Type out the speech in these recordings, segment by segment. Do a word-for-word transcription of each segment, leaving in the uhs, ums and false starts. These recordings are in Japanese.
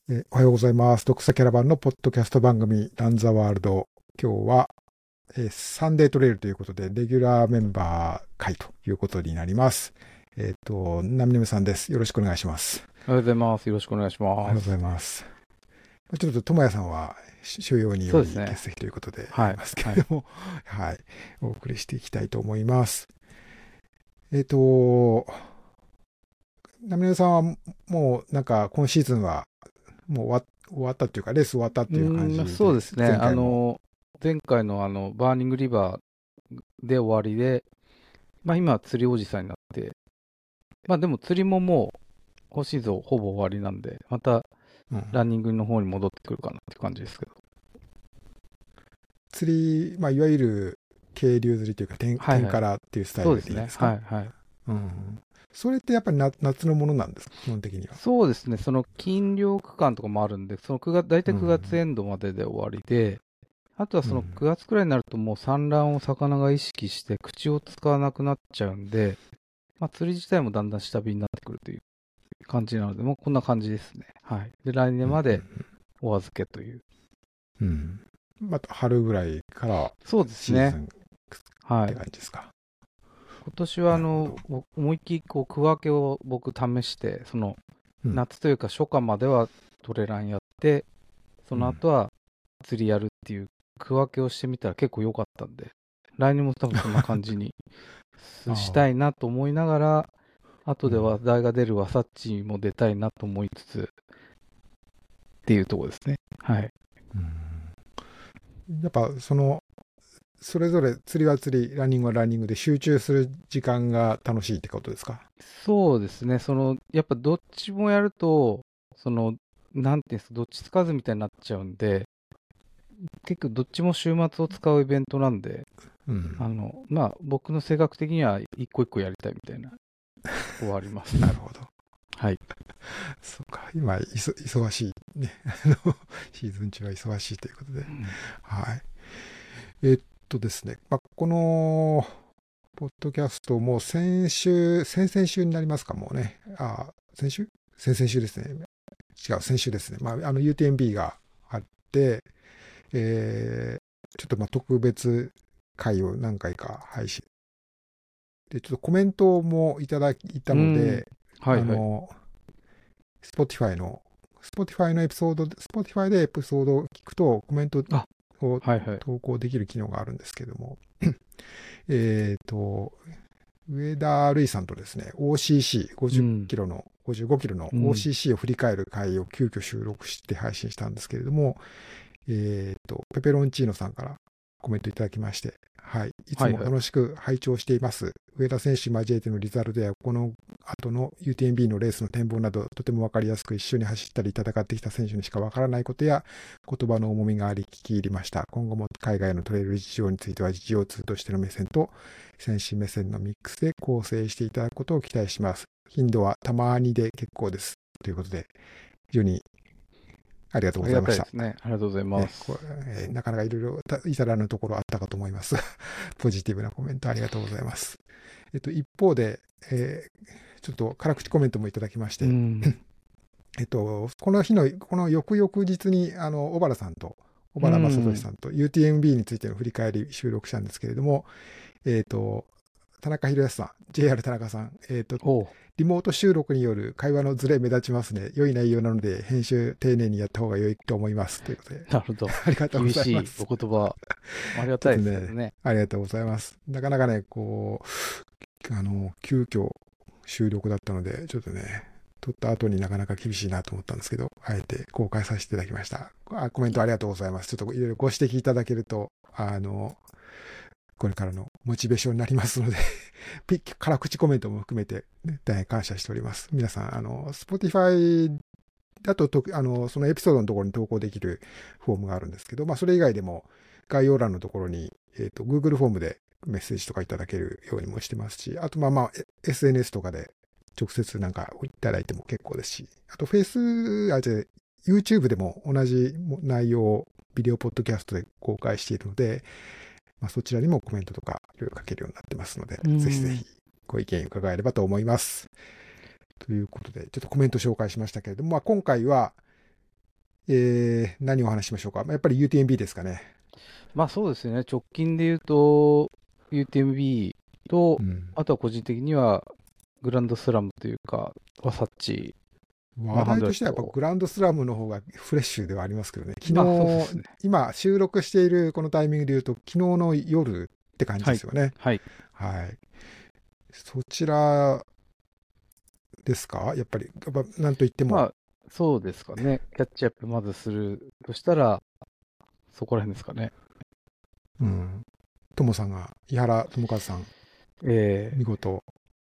えーおはようございます。読者キャラバンのポッドキャスト番組ランザワールド。今日は、えーサンデートレイルということで、レギュラーメンバー会ということになります。えっ、と、ナミネムさんです。よろしくお願いします。 おはようございます。よろしくお願いしおはようます。 ございます。ちょっと、ともやさんは収容により欠席ということでありますけれども、はい、はい、お送りしていきたいと思います。えっ、と、ナミネムさんはもうなんか今シーズンはもう終わ終わったっていうか、レース終わったっていう感じで。 そうですね。あの、前回のあの、バーニングリバーで終わりで、まあ今は釣りおじさんになって、まあでも釣りももう、今シーズンほぼ終わりなんで、またランニングの方に戻ってくるかなっていう感じですけど。 うん、釣り、まあいわゆる渓流釣りというか、天、はいはい、天からっていうスタイルでいいですか？ そうですね。はいはい。 うん。それってやっぱり夏のものなんですか、基本的には。 そうですね。その禁漁区間とかもあるんで、そのくがつ、大体くがつエンドまでで終わりで、うん、あとはそのくがつくらいになるともう産卵を魚が意識して口を使わなくなっちゃうんで、まあ、釣り自体もだんだん下火になってくるという感じなので、もうこんな感じですね。はい。で、来年までお預けという。 うん。また春ぐらいからそうですね。 シーズンって感じですか。 今年はあの思いっきりこう区分けを僕試して、その夏というか初夏まではトレランやって、その後は釣りやるっていう区分けをしてみたら結構良かったんで、来年も多分そんな感じにしたいなと思いながら、後で話題が出るワサッチも出たいなと思いつつっていうところですね。はい。 うん、やっぱそのそれぞれ釣りは釣り、ランニングはランニングで集中する時間が楽しいってことですか？ そうですね。そのやっぱどっちもやると、そのなんていうんですか、どっちつかずみたいになっちゃうんで、結構どっちも週末を使うイベントなんで、うん、あのまあ僕の性格的には一個一個やりたいみたいなとこはあります。 なるほど。 はい。 そうか、今いそ忙しいねシーズン中は忙しいということで、うん、はい。えー、っとですね、まあ、このポッドキャストも先週、先々週になりますか、もうね。あ、先週先々週ですね。違う、先週ですね。まあ、あの ユーティーエムビー があって、えー、ちょっとまあ特別回を何回か配信。で、ちょっとコメントもいただいたので、はいはい、あの、Spotify の、Spotify のエピソード、Spotify でエピソードを聞くとコメントを投稿できる機能があるんですけども、はいはい、えっと、上田瑠衣さんとですね、オーシーシー、ごじゅっキロの、うん、ごじゅうごキロの オーシーシー を振り返る回を急遽収録して配信したんですけれども、えっと、ペペロンチーノさんからコメントいただきまして、はい。いつも楽しく拝聴しています。はいはい、上田選手交えてのリザルトや、この後の ユーティーエムビー のレースの展望など、とてもわかりやすく一緒に走ったり戦ってきた選手にしかわからないことや、言葉の重みがあり聞き入りました。今後も海外のトレイル事情については、事情通としての目線と、選手目線のミックスで構成していただくことを期待します。頻度はたまにで結構です。ということで、非常にありがとうございました。 ありがたいですね。ありがとうございます。 ねえー、なかなかいろいろ至らぬところあったかと思います。ポジティブなコメントありがとうございます。えっと、一方で、えー、ちょっと辛口コメントもいただきまして、うん、えっと、この日の、この翌々日に、あの、小原さんと、小原正俊さんと ユーティーエムビー についての振り返り収録したんですけれども、えっと、田中宏康さん、ジェイアール 田中さん、えっと、リモート収録による会話のズレ目立ちますね。良い内容なので、編集丁寧にやった方が良いと思います。ということで。 なるほど。 ありがとうございます。 厳しいお言葉。ありがたいですねね。 ありがとうございます。なかなかね、こう、あの、急遽収録だったので、ちょっとね、撮った後になかなか厳しいなと思ったんですけど、あえて公開させていただきました。あ、コメントありがとうございます。ちょっといろいろご指摘いただけると、あの、これからのモチベーションになりますので辛口コメントも含めて、ね、大変感謝しております。皆さん、あの、Spotify だとと、あの、そのエピソードのところに投稿できるフォームがあるんですけど、まあ、それ以外でも概要欄のところに、えっと、Google フォームでメッセージとかいただけるようにもしてますし、あと、まあまあ、エスエヌエス とかで直接なんかいただいても結構ですし、あと、Face、あ、じゃ YouTube でも同じ内容をビデオポッドキャストで公開しているので、まあ、そちらにもコメントとかいろいろ書けるようになってますので、ぜひぜひご意見伺えればと思います。ということで、ちょっとコメント紹介しましたけれども、まあ、今回は、 えー、何をお話ししましょうか。やっぱり ユーティーエムビー ですかね。 まあそうですね、直近で言うと、ユーティーエムビー と、 うん、 あとは個人的には、グランドスラムというか、ワサッチ話題としてはやっぱワンハンドレッド。 グランドスラムの方がフレッシュではありますけどね。昨まあそうです日、 ね。 今収録しているこのタイミングで言うと、昨日の夜って感じはい。 ですよね。 はい。 はい。そちらですかやっぱり、やっぱなんといっても。 まあ、そうですかね。キャッチアップまずするとしたら、そこら辺ですかね。 うん。ともさんが、井原智和さん、 え見事。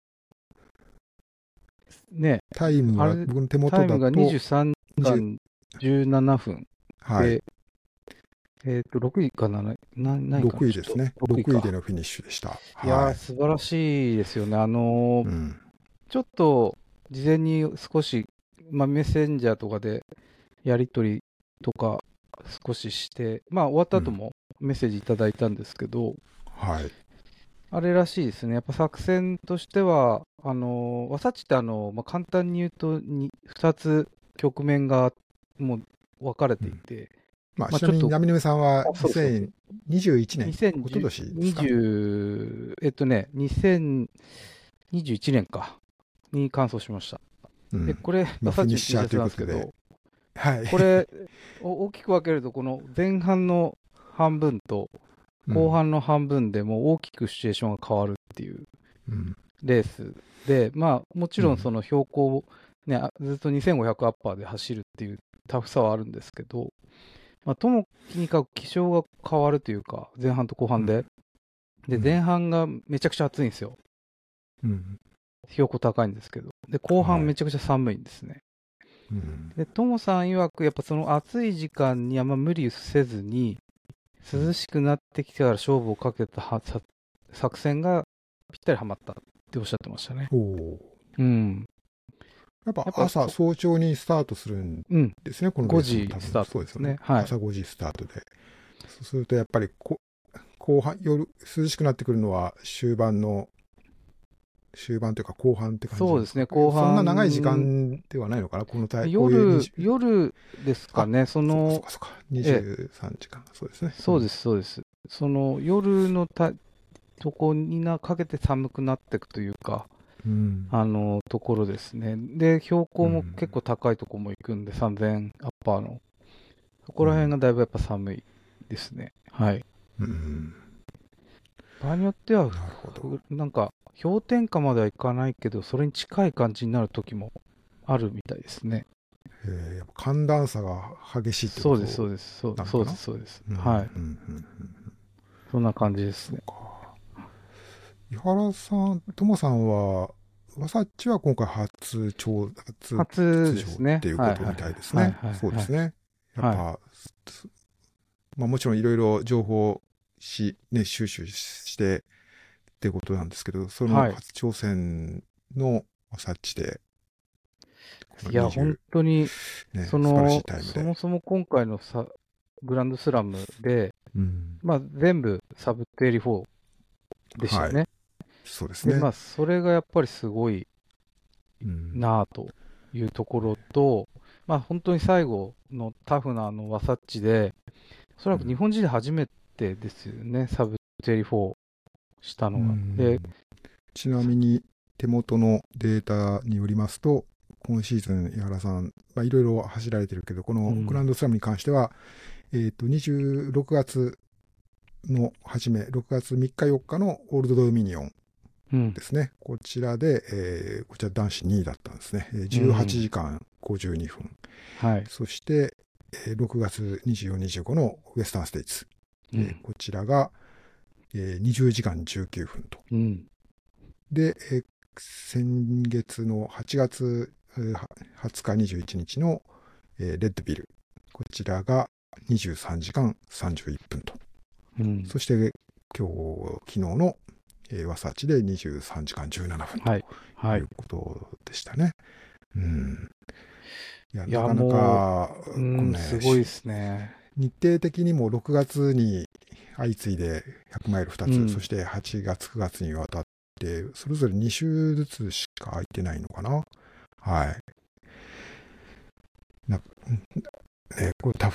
ー、ね、 タイムあれ、 は僕の手元タイムがだとにじゅうさんじかんじゅうななふんはい。 で、えっと、ろくいかな、な、何位か 6 な、ちょっと、 位ですね。 ろくいろくいでか。 のフィニッシュでした。 いやー、 はい。 素晴らしいですよね。あのーうん。 ちょっと、事前に少し、まあ、メッセンジャーとかでやり取りとか少しして、まあ、終わったうん。 後もメッセージいただいたんですけど、 はい。 あれらしいですね。やっぱ作戦としては、あのー、ワサッチってあの、まあ、簡単に言うとに、ふたつ局面がもう分かれうん、 ていて、 まあ、 まあ、ちょっと、 ちなみに、ナミネムさんはあ、そうそうそう。 にせんにじゅういちねん、一昨年ですか？ にせんにじゅう、えっとね、にせんにじゅういちねんか、に完走しました。で、 うん。 これ、 まあ、 ワサッチフィニッシャーの T シャツというなんでことで。 すけど、 はい。 これ、お大きく分けると、この前半の半分とうん。 後半の半分でもう大きくシチュエーションが変わるっていううん。 レースで、まあ、もちうん。 ろんその標高、ね、あずっとにせんごひゃくアッパーで走るっていうタフさはあるんですけど、まあ、ともかく気象が変わるというか、前半と後半で。で、 うん。 前半がめちゃくちゃ暑いんですよ。 うん。 標高高いんですけど。で、後半はい。 めちゃくちゃ寒いんですね。 うん。 で、ともさん曰く、やっぱその暑い時間にあんま無理せずに、涼しくなってきてから勝負をかけたはさ作戦がぴったりはまったっておっしゃってましたね。 おお。 うん。 やっぱ朝、 やっぱそ、 早朝にスタートするんうん。 ですね、このレ 5 ースも多分。 時スタートそうですよね。 ですね。はい。 朝ごじスタートで。そうすると、やっぱりこ、後半、夜、涼しくなってくるのは終盤の、終盤というか後半って感じそうですね。 なんですか？ 後そんな長い時半、 間ではないのかな、このタこういう夜、 にじゅう、 夜ですかあ、 ね。そそっかそっの、 かそっか、 ええ、 にじゅうさんじかん、そうですね。うん。 そうです、そうです。その夜のたとこになかけて寒くなっていくというか、 うん。 あの、ところですね。で、標う高も結構ん。 高いとこも行くんで、さんぜんアッパーの。そこら辺うん。 がだいぶやっぱ寒いですね。はい。 うん。 場合によっては、 なるほど。 ふなんか、氷点下まではいかないけど、それに近い感じになる時もあるみたいですね。 えー、やっぱ寒暖差が激しいってこそうです、そとうです、そうそうです、 なのかな？ そうです。 うん。うん。 はい。 うん。うん。 そんな感じですね。 そうか。井原さん、ともさんは、ワサッチは今回初挑、初初出場っですね。 ていうはい、はい、 ことみたいですはい、 ね。 はい、はい。 そうですね。やっはい。 ぱ、すまあもちろんいろいろ情報し、ね、収集してってことなんですけど、そのはい。 初挑戦のワサッチで、このいや、本当に、 にじゅう、ね、素晴らしいその、 タイムで。 そもそも今回のさグランドスラムで、 うん。 まあ、全部サブにじゅうよんでしたはい。 よね。で、まそうですね。 あ、それがやっぱりすごいうん。 なあというところと、まあ、本当に最後のタフなあのワサッチで、おそらく日本人で初めてですよね、サブにじゅうよんしたうのが。で、 ん。ちなみに手元のデータによりますと、今シーズン、井原さん、まあ、いろいろ走られてるけど、このグランうん、 ドスラムに関しては、えっと、にじゅうろくがつの初め、ろくがつみっかよっかのオールドドミニオンうん、 ですね。こちらで、えーこちら男子にいだったんですね。えーうじゅうはちじん、 かんごじゅうにふん。 はい、 そして、えーろくがつにじゅうよん、にじゅうごのウエスタンステイツ。 うん、 えーこちらが、えーにじゅうじかんじゅうきゅうふんと。 うん、 で、えー先月のはちがつえーははつかにじゅういちにちの、えーレッドビル。こちらがにじゅうさんじかんさんじゅういっぷんと。 うん、 そして今日、昨日の、えーワサーチでにじゅうさんじかんじゅうななふんとはい、はい。 いうことでしたね。うん。いや、 いや、 なかなもか、 う、うん、 このね、しすごいですね。 日程的にもろくがつに相次いでひゃくマイルふたつ、そうん。 してはちがつ、くがつにわたって、それぞれに週ずつしか空いてないのかな。はい。なね、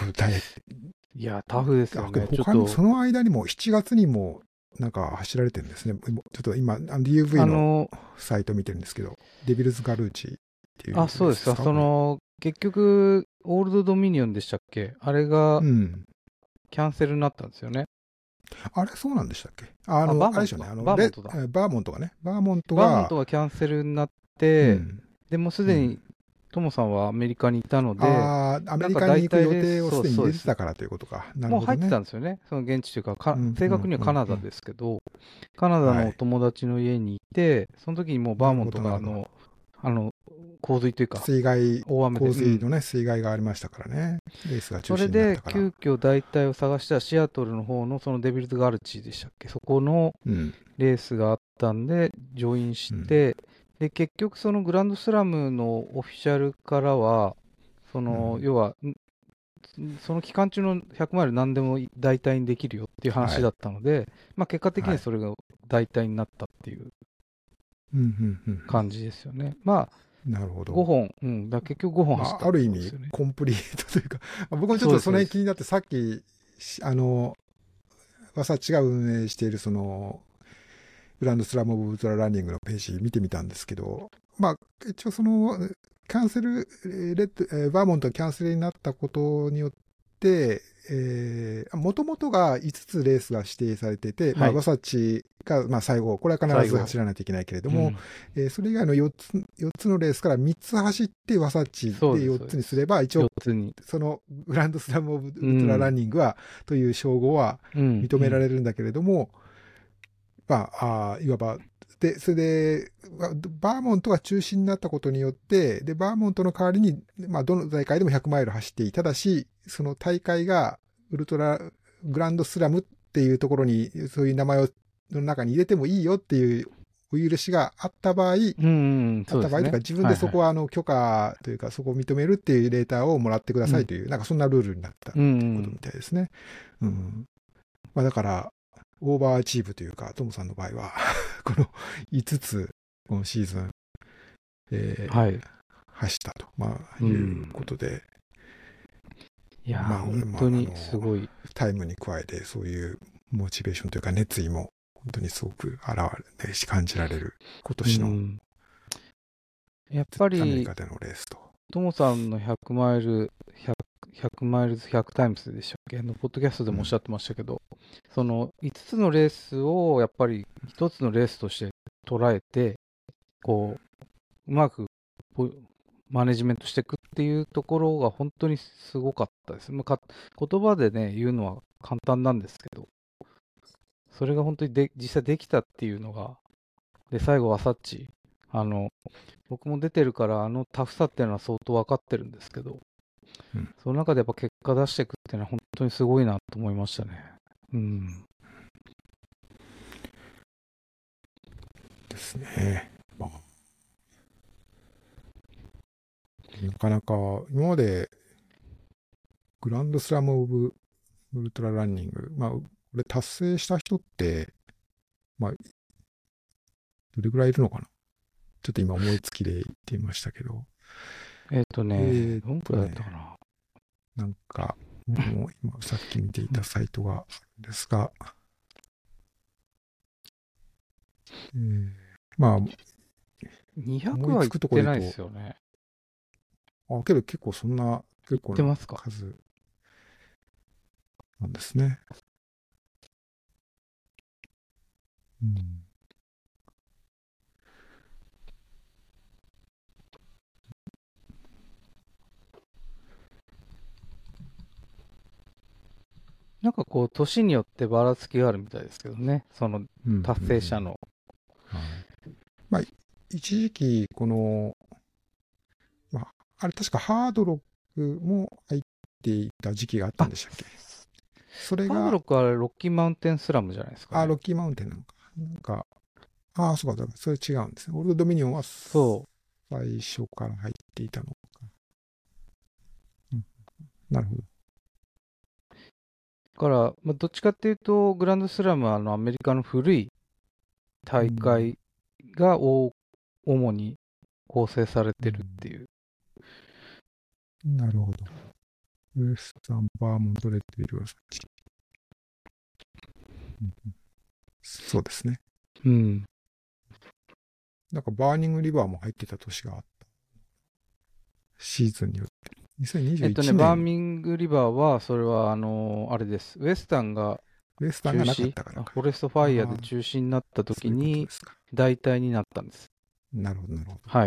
フ大変。 いや、タフですよね。ちょっ他に、 とその間にもしちがつにもなんか走られてるんですね。ちょっと今、ディーユーブイ のあの、 サイト見てるんですけど、デビルズ・ガルーチっていうレあ、 ースそうですか。その、結局、オールドドミニオンでしたっけ？あれがうん。 キャンセルになったんですよね。 あれ、そうなんでしたっけ？ああ、 の、 バーモントか。 あれでしょうね。あの、レバーモントだ。 えバーモントがね。バーモントバーモントが、 がキャンセルになっうて、 ん。 でもすうでにん、 トモさんはアメリカにいたので、 ああ、アメなんかリカに行く予大体レース、そう定をすでにそうです。 入れてたからということか。なるもう入ってたほどね。 んですよね。その現地というか、かうん正確にはカナダうんうんですけど、カナダのおはい。 友達の家にいて、その時にもうバなるほど、なーモントがるほど。 あの、あの、洪水というか、 水害、 大雨で、うん。 洪水のね、水害がありましたからね。レースが中それ止になっで急たから。 遽代替を探したシアトルの方のそのデビルズガルチでしたっけ、そこのうん。 レースがあったんで、ジョインしうん。 て、で、結局そのグランドスラムのオフィシャルからは、その、 うん。 要は、んその期間中のひゃくマイル何でも代替にできるよっていうはい。 話だったので、まあ結果的はい。 にそれが代替になったっていううん、うん、うん。 感じですよね。まあ、 なるほごど。 ほん、うん、だから結局ごほんまあ、 走ったっある意味、 てことですよね。 コンプリートというか、まあ僕もちょっそうです、 とそのそうです。 辺気になって、さっき、しあの、ワサッチが運営している、その、グランドスラム・オブ・ウルトラ・ランニングのページ見てみたんですけど、まあ、一応その、キャンセル、レッド、えーバーモントがキャンセルになったことによって、えー、もともとがいつつレースが指定されていて、まあ、 はい、 ワサッチが、まあ、最後、これは必ず最後。 走らないといけないけれども、 うん、 えーそれ以外のよっつ、よっつのレースからみっつ走って、ワサッチでそうです、 4 そうです。 つにすれば、一応、 よっつに。 そのグランドスラム・オブ・ウルトラ・ランうん、 ニングは、という称号はうん、 認めらうん。 れるんだけれども、まあ、あいわば、で、それで、バーモントが中止になったことによって、で、バーモントの代わりに、まあ、どの大会でもひゃくマイル走っていい。ただし、その大会が、ウルトラ、グランドスラムっていうところに、そういう名前を、の中に入れてもいいよっていうお許しがあった場合、 うん、うん、 あった場合というか、 そうですね。 自分はいはい。 でそこは、あの、許可というか、そこを認めるっていうレーターをもらってくだうん、 さいという、なんかそんなルールになったっうん、 ていうことみたいですね。うん。まあ、だから、オーバーアチーブというか、トムさんの場合はこのいつつ、今シーズン、えーはい。 走ったと、まあ、 ういうん。 ことで、 いやー、 まあ、 本まあ、あ当にすの、 ごい。 タイムに加えて、そういうモチベーションというか、熱意も、本当にすごく現れし、感じられる、今う年のん。やっぱり、 アメリカでのレースと。 トモさんのひゃくマイル、ひゃく、ひゃくマイルズひゃくタイムズでしたっけ、あのポッドキャストでもおっしゃってましたけど、そのいつつのレースをやっぱりひとつのレースとして捉えて、こう、うまくポマネジメントしていくっていうところが本当にすごかったです。まあか言葉でね、言うのは簡単なんですけど、それが本当にで実際できたっていうのが、で、最後はサッチ、あの、僕も出てるから、あのタフさっていうのは相当分かってるんですけど、 うん、 その中でやっぱ結果出していくっていうのは本当にすごいなと思いましたね。うん。 ですね。まあ、なかなか、今まで、グランドスラム・オブ・ウルトラ・ランニング、まあ、これ達成した人って、まあ、どれぐらいいるのかな。ちょっと今思いつきで言ってみましたけど、 えっ、とね、 えーっどんくらいだったかとね、 な。 なんか、もう今さっき見ていたサイトがあるんですが、えーまあ、 にひゃく思いつくとこはいってないでろで言うすよね。 と、あ、けど結構そんな、 いっ結構なてますか？ 数なんですね。うん。 なんかこう、年によってばらつきがあるみたいですけどね。そのうん。 達成者の。 うん、はい。まあ、一時期、この、まあ、あれ確かハードロックも入っていた時期があったんあ、 でしたっけ？それハードロが、 ックはロッキーマウンテンスラムじゃないですかあ、 ね。 ロッキーマウンテンなのか。なんか、ああ、そうか、それ違うんですね。オールドドミニオンはそ最初から入っていたのか。うん、なるほど。 う。だから、まあ、どっちかっていうと、グランドスラムはあのアメリカの古い大うん。 会が大主に構成されてるってうん、 いう。 なるほど。 ウエスタンバーモントレッドビルはそっち。うんうん、そうですね。 うん。 なんかバーニングリバーも入ってた年があった。シーズンによって。2021 えっとね、 年。 バーミングリバーは、それは、あのーあれです。ウエスタンがウエスタン中がなかっ止、 たからか。 あフォレストファイヤーでああ、 中止になったそういうこと時にですか。 代替になったんです。 なるほど、なるほど。 はい。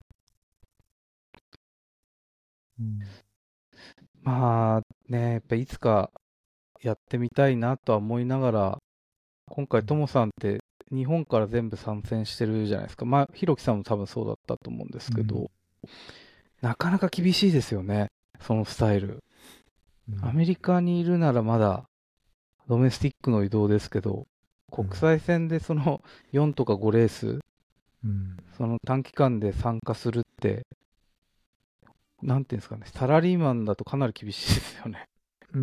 うん、 まあね、やっぱいつかやってみたいなとは思いながら、今回ともさんって日本から全部参戦してるじゃないですか。まあ、ひろきさんも多分そうだったと思うんですうん、 けど、なかなか厳しいですよね、そのスタイル。 うん、 アメリカにいるならまだドメスティックの移動ですけど、国際線でそのよんとかごレース、 うん、 その短期間で参加するって、なんていうんですかね、サラリーマンだとかなり厳しいですよね。 うん、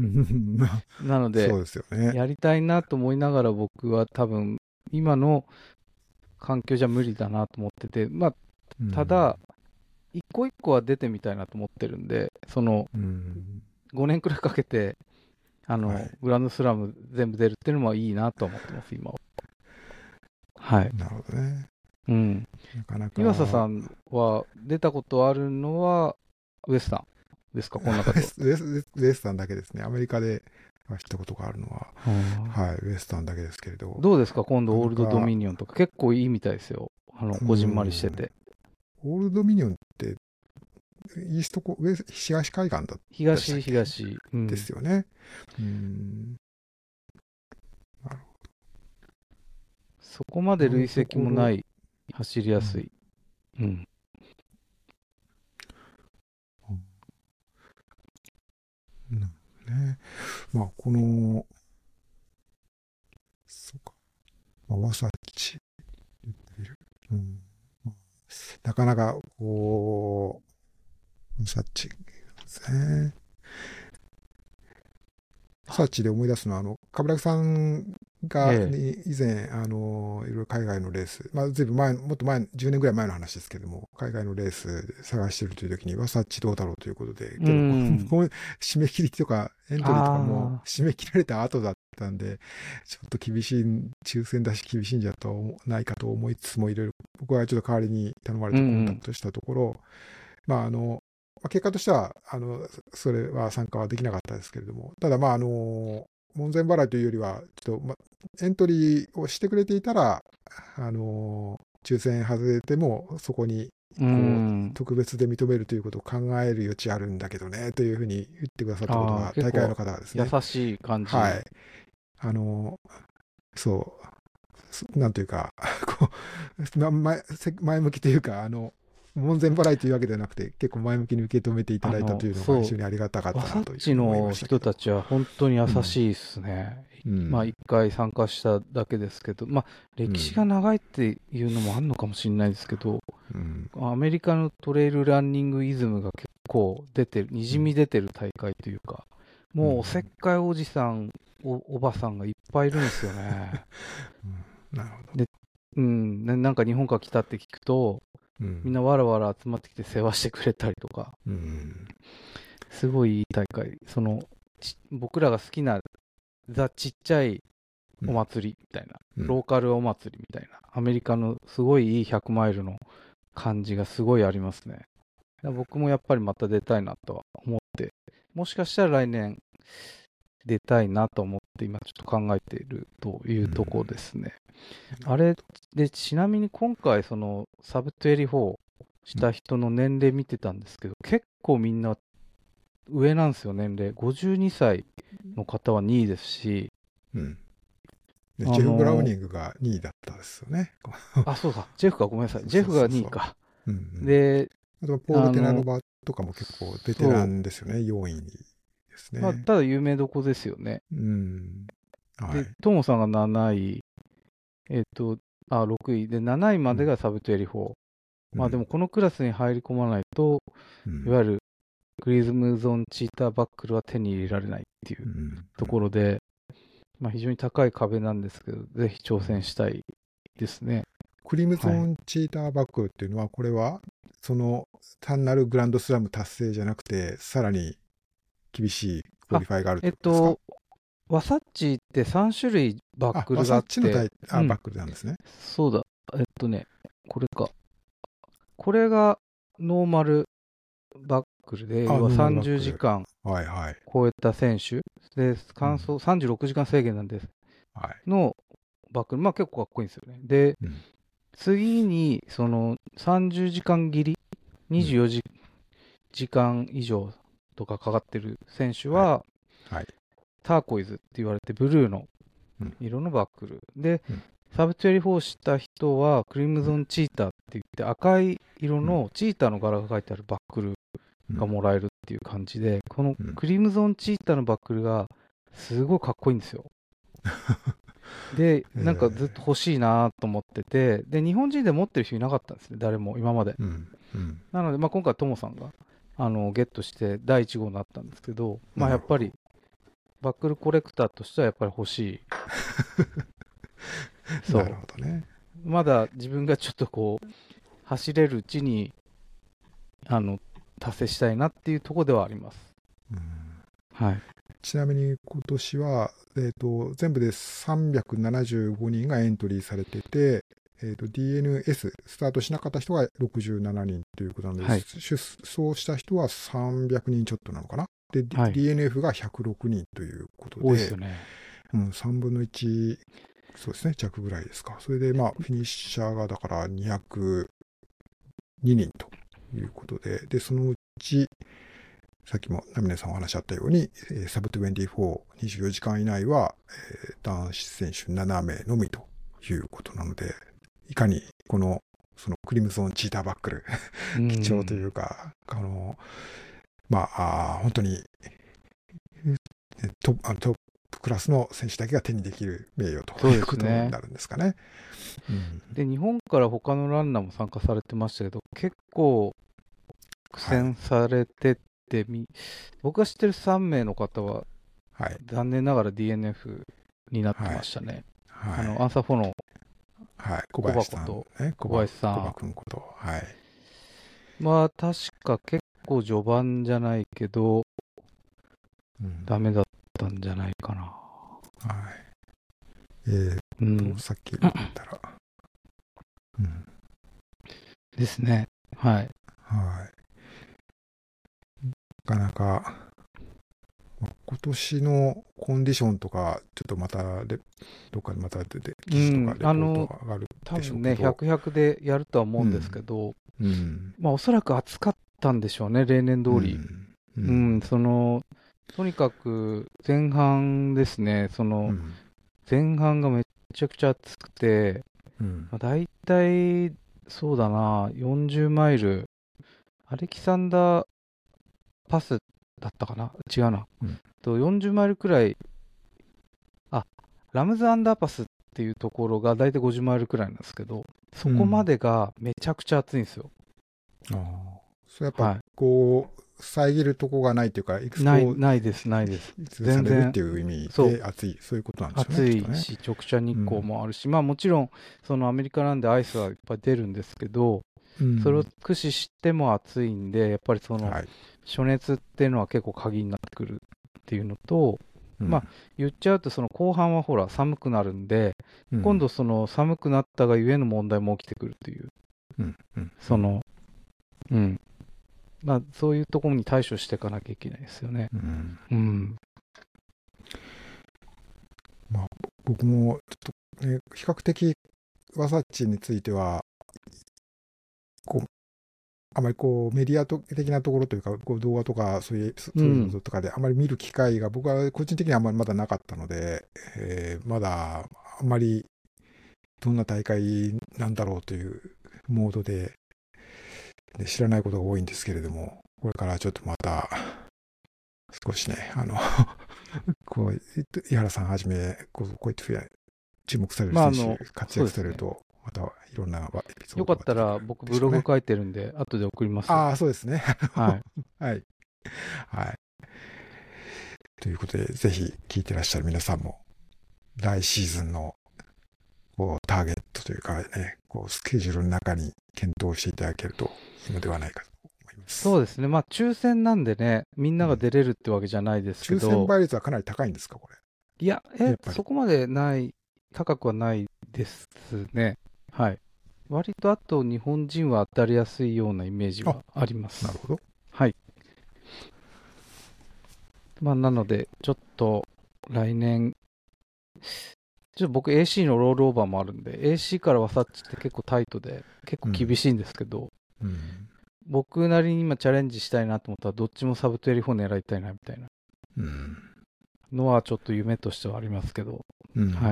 まあ、 なので、 そうですよね。 やりたいなと思いながら僕は多分、今の環境じゃ無理だなと思ってて、まあ、 うん、 ただ、一個一個は出てみたいなと思ってるんで、そのうん、 ごねんくらいかけて、あの、 はい。 グランドスラム全部出るっていうのもいいなと思ってます、今は。はい。 なるほどね。 うん。 なかな岩佐さか、 んは出たことあるのは、ウエスタンですか、この中では。 ウエスウエスウエスタンだけですね。アメリカで知ったことがあるのは、 ははい、ウエスタンだけですけれど、 どうですか、今度、 なかオールドドなか、 ミニオンとか、結構いいみたいですよ。あの、 うこじんまりしてん、 て。 オールドミニオンって、イーストコ、ウエス東海岸だったでしたっ東、 け東、うん。 ですよね。うん、なるそこまでほど。今の累積ところ、 もない、走りやうん、 すい。うん。 うん、ね。まあ、この、そうか、まあ、ワサチ、うん、まあなかなか、こう、ワサチですね。サーチで思い出すのは、あの、冠城さんが、 ええ。 に以前、あの、いろいろ海外のレース、まあ、ずいぶん前、もっと前、じゅうねんぐらい前の話ですけども、海外のレース探してるという時に、ワサッチどうだろうということで、 うけど、こん。 う締め切りとか、エントリーとかもあ締め切られた後だったんで、ちょっと厳しい、抽選だし厳しいんじゃないかと思いつつも、いろいろ、僕はちょっと代わりに頼まれあ、うてコンタクんトしたところ、まあ、あの、まあ結果としては、あの、それは参加はできなかったですけれども、ただ、まあ、あの、門前払いというよりは、ちょっと、ま、エントリーをしてくれていたら、あの、抽選外れても、そこに、 うん。うこう、 ん。 特別で認めるということを考える余地あるんだけどね、というふうに言ってくださったことああ、 が、 結構大会の方がです優ね、 しい感じ。 はい。あの、そう、なんというか、こう、ま前前向きというか、あの、門前払いというわけではなくて、結構前向きに受け止めていただいたとあの、 いうのが非そう、 常にありがたかっワサッたなというふうチに思いまの人したけど。 たちは本当に優うん。 しいですね。 うまあ、一ん。 回参加しただけですけど、まあ、歴史がうん。 長いっていうのもあるのかもしれないですけど、 うん。 アメリカのトレイルランニングイズムが結構出てる、にじみ出てる大会というか、もうおせっうん。 かいおじさん、お、おばさんがいっぱいいるんですよね。 うん、なるほど。 で、うん、ななんか日本から来たって聞くと、 うん。 みんなわらわら集まってきて世話してくれたりとか、 うん。 すごいいい大会。その、ち僕らが好きなザ・ちっちゃいおうん。 祭りみたいな、 うん。 ローカルお祭りみたいな、アメリカのすごいいいひゃくマイルの感じがすごいありますね。僕もやっぱりまた出たいなとは思って、もしかしたら来年出たいなと思って今ちょっと考えているというところですね。あれで、ちなみに今回そのサブにじゅうよんした人の年齢見てたんですけど、結構みんな上なんですよ、年齢。ごじゅうにさいの方はにいですし、 うん。で、 あジェフ・ブラウのニングがにいだったですよね。 あ、そうか、ジェフか、ごめんなさい。 そうジェフがそうそうそう。 にいか。 うんうん。 で、 あとはポール・テナロあの、 バとかも結構ベテラそンですよね。よんいにですう、まあ、 ね。 ただ有名どこですよね。 うん。はで、 い。 トモさんがなない、えっと、あ、ろくいで、なないまうん。 でがサブにじゅうよん。まあでもうん。 このクラスに入り込まないと、 うん。 いわゆるグリズムゾンチーターバックルは手に入れられないっていううん。 ところで、まあ非常に高い壁なんですけど、ぜひ挑うん、 戦したいですね。 クリムゾはい。 ンチーターバックルっていうのは、これは、その単なるグランドスラム達成じゃなくて、さらに厳しいクオリファイがあるってえっことですか？ と、ワサッチってさん種類バックルがあって。 あ、ワサッチのタイあ、 うん、 バックルなんですね。 そうだ。えっとね、これか。これがノーマルバックルで、 あ、 要はノーマルバッ 30 クル。 時間はいはい。 超えた選手で、乾燥、 うん、 さんじゅうろくじかん制限なんです。 はい。 のバックル、まあ結構かっこいいんですよね。で、 うん、 次に、そのさんじゅうじかん切り、にじゅうよじ、時間以上とかかかってる選手は、 はい。はい。 ターコイズって言われて、ブルーのうん色のバックル。で、 うんサブにじゅうよんした人は、クリムゾンチーターって言って、赤い色のチーターの柄が書いてあるバックルがもらえるっていう感じで、このクリムゾンチーターのバックルが、すごいかっこいいんですよ。で、なんかずっと欲しいなと思ってて、で、日本人で持ってる人いなかったんですね、誰も、今まで。 うんうんなので、まあ、今回、トモさんがあのゲットしてだいいち号になったんですけど、まあ、やっぱり、バックルコレクターとしてはやっぱり欲しい。そう。 なるほどね。 まだ自分がちょっとこう、走れるうちに、あの、達成したいなっていうところではあります。 うん、 はい。 ちなみに今年は、えーと、全部でさんびゃくななじゅうごにんがエントリーされてて、えーと、ディーエヌエス、スタートしなかった人がろくじゅうななにんということなので、 はい、 出走した人はさんびゃくにんちょっとなのかな。で、 はい、 ディーエヌエフ がひゃくろくにんということで、 多いですよね。 うん、さんぶんのいち、そうですね、弱ぐらいですか。それで、まあ、フィニッシャーがだからにひゃくににんということで、で、そのうち、さっきもナミネさんお話あったように、サブにじゅうよん、にじゅうよじかん以内は、えー、男子選手ななめいのみということなので、いかにこの、そのクリムゾンチーターバックル、貴重というか、あの、まあ、あ本当にトップ、トップクラスの選手だけが手にできる名誉ということになるんですかね。 で、日本から他のランナーも参加されてましたけど、結構苦戦されてて、はい、僕が知ってるさんめいの方は、はい、残念ながら ディーエヌエフ になってましたね。はい、あのアンサーフォの、 はい、小林さん、 と、 ね、 小林さん。 小林君こと。はい。 まあ、確か結構序盤じゃないけど、うん、ダメだったんじゃないかな。はい。 えー、うん、さっき見たら、 うん。ですね。はい。 はい。なかなか、今年のコンディションとか、ちょっとまたどっかでまた出て、記事とかレポートが上がるでしょうけど、うん、多分ね、ひゃく、ひゃくでやるとは思うんですけど、うんうん、まあ、おそらく暑かったんでしょうね、例年通り。うん、うんうん、その、とにかく前半ですね、その、前半がめちゃくちゃ暑くて、うんまあ、大体、そうだな、よんじゅうマイル、アレキサンダーパスだったかな違うな、うん、とよんじゅうマイルくらい、あ、ラムズアンダーパスっていうところが大体ごじゅうマイルくらいなんですけど、そこまでがめちゃくちゃ暑いんですよ。 うん、ああ。それやっぱこう、はい、遮るとこがないというか、いくつない、ないです、ないです。 全然。っていう意味で暑い、そういうことなんですよね。 暑いし、ね、直射日光もあるし、うん、まあもちろん、そのアメリカなんでアイスはいっぱい出るんですけど、うん、それを駆使しても暑いんで、やっぱりその、暑熱っていうのは結構鍵になってくるっていうのと、うん、まあ言っちゃうと、その後半はほら寒くなるんで、うん、今度その寒くなったがゆえの問題も起きてくるという、 うんうん、 その、うん。まあ、そういうところに対処していかなきゃいけないですよね。うん。うん、 まあ、僕もちょっと、ね、比較的ワサッチについては、こう、あまりこうメディア的なところというか、こう動画とかそういう、そういうのとかであまり見る機会が僕は個人的にはあまりまだなかったので、えー、まだあんまりどんな大会なんだろうというモードで、で知らないことが多いんですけれども、これからちょっとまた少しね、あのこう井原さんはじめこうこうやってふや注目される選手、まあ、活躍されると、またいろんなエピソードが、ね、 よかったら僕ブログ書いてるんで後で送ります。 ああ、そうですね。 はい、 はいはい。ということで、ぜひ聞いてらっしゃる皆さんも来シーズンのこうターゲットというかね、こうスケジュールの中に検討していただけるといいのではないかと思います。 そうですね。まあ、抽選なんでね、みんなが出れるってわけじゃないですけ抽ど。 選倍率はかなり高いんですか、これ。 いや、え、 やっぱりそこまでない、高くはないですね。はい。割とあと日本人は当たりやすいようなイメージはあります。 なるほど。 はい。まあ、なので、ちょっと来年、ちょっと僕 エーシー のロールオーバーもあるんで、エーシー からワサッチって結構タイトで、結構厳しいんですけど、 うん。 僕なりに今チャレンジしたいなと思ったら、どっちもサブトゥエルフォー狙いたいなみたいなうん。 のはちょっと夢としてはありますけど、 うん。 はい。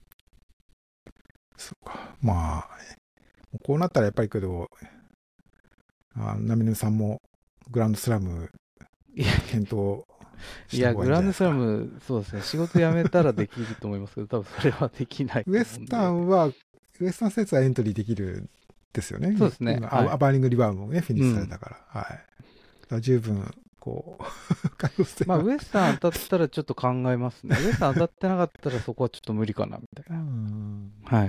そうか。まあ、こうなったらやっぱりけど、あナミヌさんもグランドスラムいや、 検討いや、 した方がいいんじゃないですか。 グランドスラム、そうですね、仕事辞めたらできると思いますけど、多分それはできないと思うんで。 ウエスタンは、ウエスタンステーツはエントリーできるんですよね。 そうですね今、 はいアバーニングリバウンドもね、フィニッシュされたから。はい。だから十分、こう、可能性まあ、 は。 ウエスタン当たったらちょっと考えますね。ウエスタン当たってなかったらそこはちょっと無理かな、みたいうな。 ん。 はい。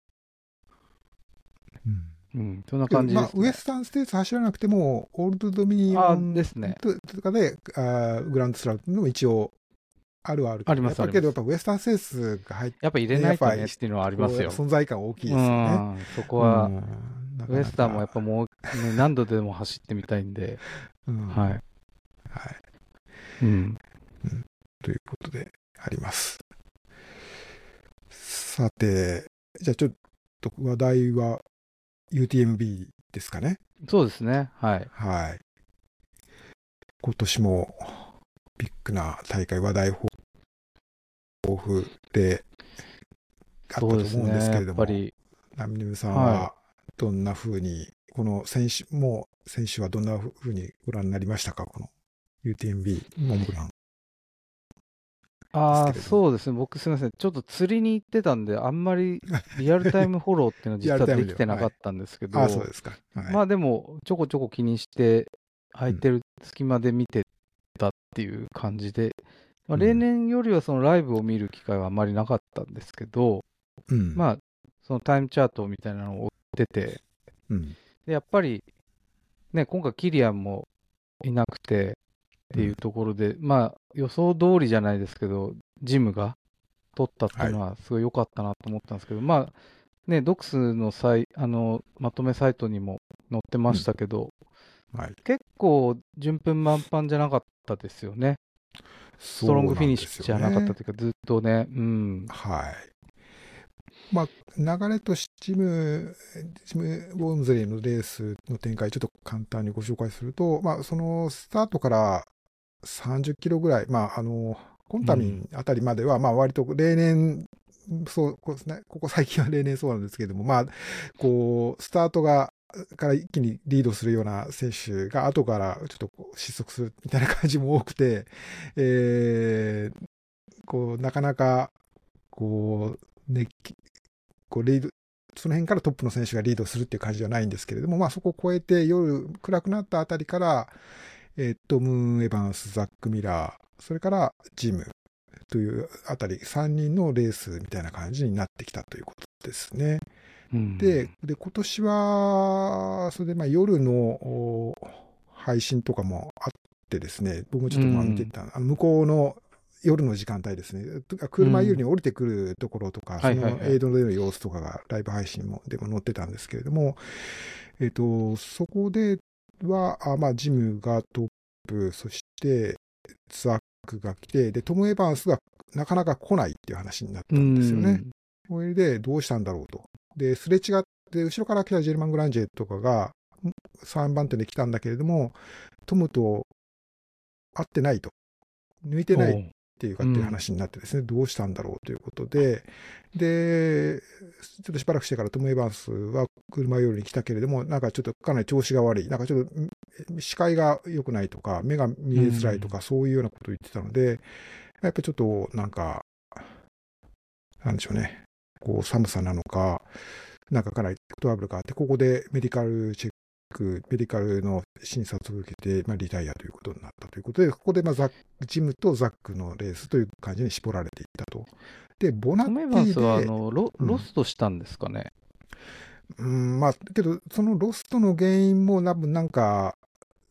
うんうん、そんな感じまあ、 ですね。 ウエスタンステーツ走らなくても、オールドドミニオあンですね。 ととかで、あグランドスラムも一応、あるはあるけど、 ありますやっぱけど、やっありますぱウエスタンステーツが入って、 やっぱ入れないとねっていうのはありますよ。 こう存在感大きいですようね。 ん、そこうは、 ん、なかなかウエスタンもやっぱもう、ね、何度でも走ってみたいんで、 うん、 はい。 はい。 うん。 うんということであります。さて、じゃあちょっと話題は ユーティーエムビー ですかね。 そうですね。はい。 はい。今年もビッグな大会話題豊富であったと思うんですけれども、ナミネムさんはどんなふうに、この選手、もう選手はどんなふうにご覧になりましたか、この ユーティーエムビー モンブラン。 ああ、そうですね。僕すみません。ちょっと釣りに行ってたんで、あんまりリアルタイムフォローっていうのは実はできてなかったんですけど、 ああ、そうですか。 はい、まあでも、ちょこちょこ気にして、空いてる隙間で見てたっていう感じで、まあ、例年よりはそのライブを見る機会はあまりなかったんですけど、 うん、 まあ、そのタイムチャートみたいなのを追ってて、 うん、 でやっぱり、ね、今回キリアンもいなくてっていうところで、うん、まあ予想通りじゃないですけど、ジムが取ったっていうのはすごい良かったなと思ったんですけど、はい、まあね、ドックスのサイあのまとめサイトにも載ってましたけど、うんはい、結構順風満帆じゃなかったですよね。ストロングフィニッシュじゃなかったというか、ずっとね、うん。 はい。まあ、流れとしてジム、ジム・ウォームズレーのレースの展開、ちょっと簡単にご紹介すると、まあ、そのスタートからさんじゅっキロぐらい、まあ、あの、コンタミンあたりまでは、うん、まあ、割と例年、そうこですね、ここ最近は例年そうなんですけれども、まあ、こう、スタートが、から一気にリードするような選手が後からちょっと失速するみたいな感じも多くて、えー、こう、なかなか、こう、ね、こうリード、その辺からトップの選手がリードするっていう感じではないんですけれども、まあそこを越えて夜暗くなったあたりから、えー、トム・エヴァンス、ザック・ミラー、それからジムというあたり、さんにんのレースみたいな感じになってきたということですね。うん、で、で、今年は、それでまあ夜の配信とかもあってですね、僕もちょっとまあ見てた、うん、あの向こうの夜の時間帯ですね。車湯に降りてくるところとか、うん、そのエイドでの様子とかがライブ配信もでも載ってたんですけれども、えっと、そこでは、あまあ、ジムがトップ、そしてザックが来て、で、トム・エヴァンスがなかなか来ないっていう話になったんですよね。それで、どうしたんだろうと。で、すれ違って、後ろから来たジェルマン・グランジェとかがさんばん手で来たんだけれども、トムと会ってないと。抜いてないっていうかっていう話になってですね、うん、どうしたんだろうということで、で、ちょっとしばらくしてからトム・エヴァンスは車寄りに来たけれども、なんかちょっとかなり調子が悪い、なんかちょっと視界が良くないとか、目が見えづらいとか、そういうようなことを言ってたので、やっぱりちょっとなんか、なんでしょうね、こう寒さなのか、なんかかなりトラブルがあって、ここでメディカルチェック、メディカルの診察を受けて、まあ、リタイアということになったということで、ここでまあザックジムとザックのレースという感じに絞られていったと。で、ボナッティで。トム・エヴァンスはあの ロ, ロストしたんですかね。 うん、うん、まあ、けど、そのロストの原因も多分なんか、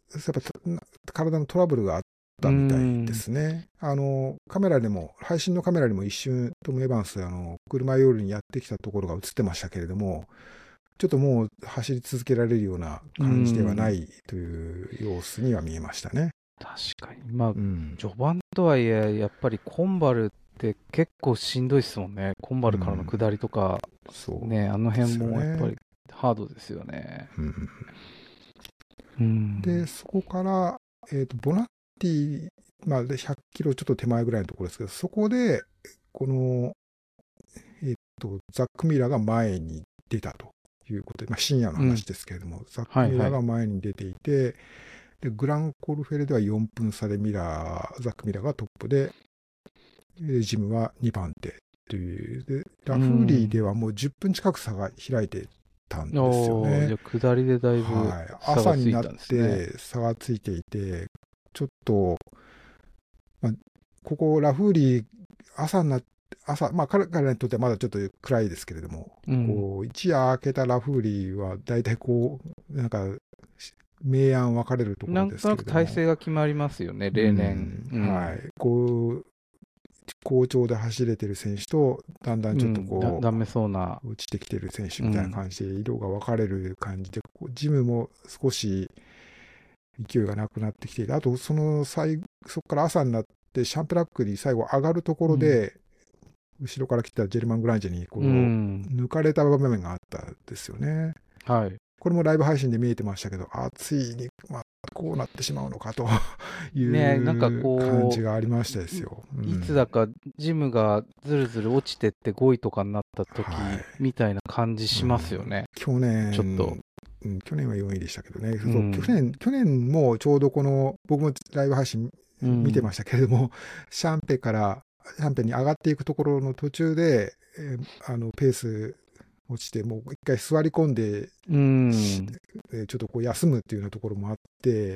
っぱ体のトラブルがあったみたいですね。あの、カメラでも、配信のカメラにも一瞬、トム・エヴァンス、あの、車寄りにやってきたところが映ってましたけれども、ちょっともう走り続けられるような感じではないという様子には見えましたね。 確かに。まあ、 うん、 序盤とはいえ、やっぱりコンバルって結構しんどいですもんね。コンバルからの下りとか、 うん、そうね、あの辺もやっぱね、 りハードですよね。 うんうん、 で、そこから、えっと、ボナッティ、まあ、でひゃっキロちょっと手前ぐらいのところですけど、そこで、この、えっと、ザック・ミラーが前に出たということで、まあ、深夜の話ですけれども、うん、ザック・ミラーが前に出ていて、はいはい、でグランコルフェルではよんぷん差でミラー、ザック・ミラーがトップで、ジムはにばん手という、でラフーリーではもうじゅっぷん近く差が開いてたんですよね。 じゃ下りでだいぶ差がついたんですね。 はい、朝になって差がついていて、ちょっと、まあ、ここラフーリー、朝になって、朝、まあ彼らにとってはまだちょっと暗いですけれども、うん、こう一夜明けたラフーリーは大体こう、なんか、明暗分かれるところですけれども。なんとなく体勢が決まりますよね、例年。 うんうん、はい。こう、好調で走れてる選手と、だんだんちょっとこう、うん、 ダメそうな。 落ちてきてる選手みたいな感じで、色が分かれる感じで、こうジムも少し勢いがなくなってきていて、あと、その最、そこから朝になって、シャンプラックに最後上がるところで、うん、後ろから来たジェルマン・グランジェにこう、うん、抜かれた場面があったんですよね。 はい。 これもライブ配信で見えてましたけど、あ、ついに、まあ、こうなってしまうのかという感じがありましたですよ。 ね、いつだかジムがずるずる落ちてってごいとかになった時みたいな感じしますよね。はい、うん、 去年、 ちょっと。 うん、去年はよんいでしたけどね、うん、去年、去年もちょうどこの、僕もライブ配信見てましたけれども、うん、シャンペから、シャンペに上がっていくところの途中で、えー、あのペース落ちて、もう一回座り込んで、うん、ちょっとこう休むっていうようなところもあって、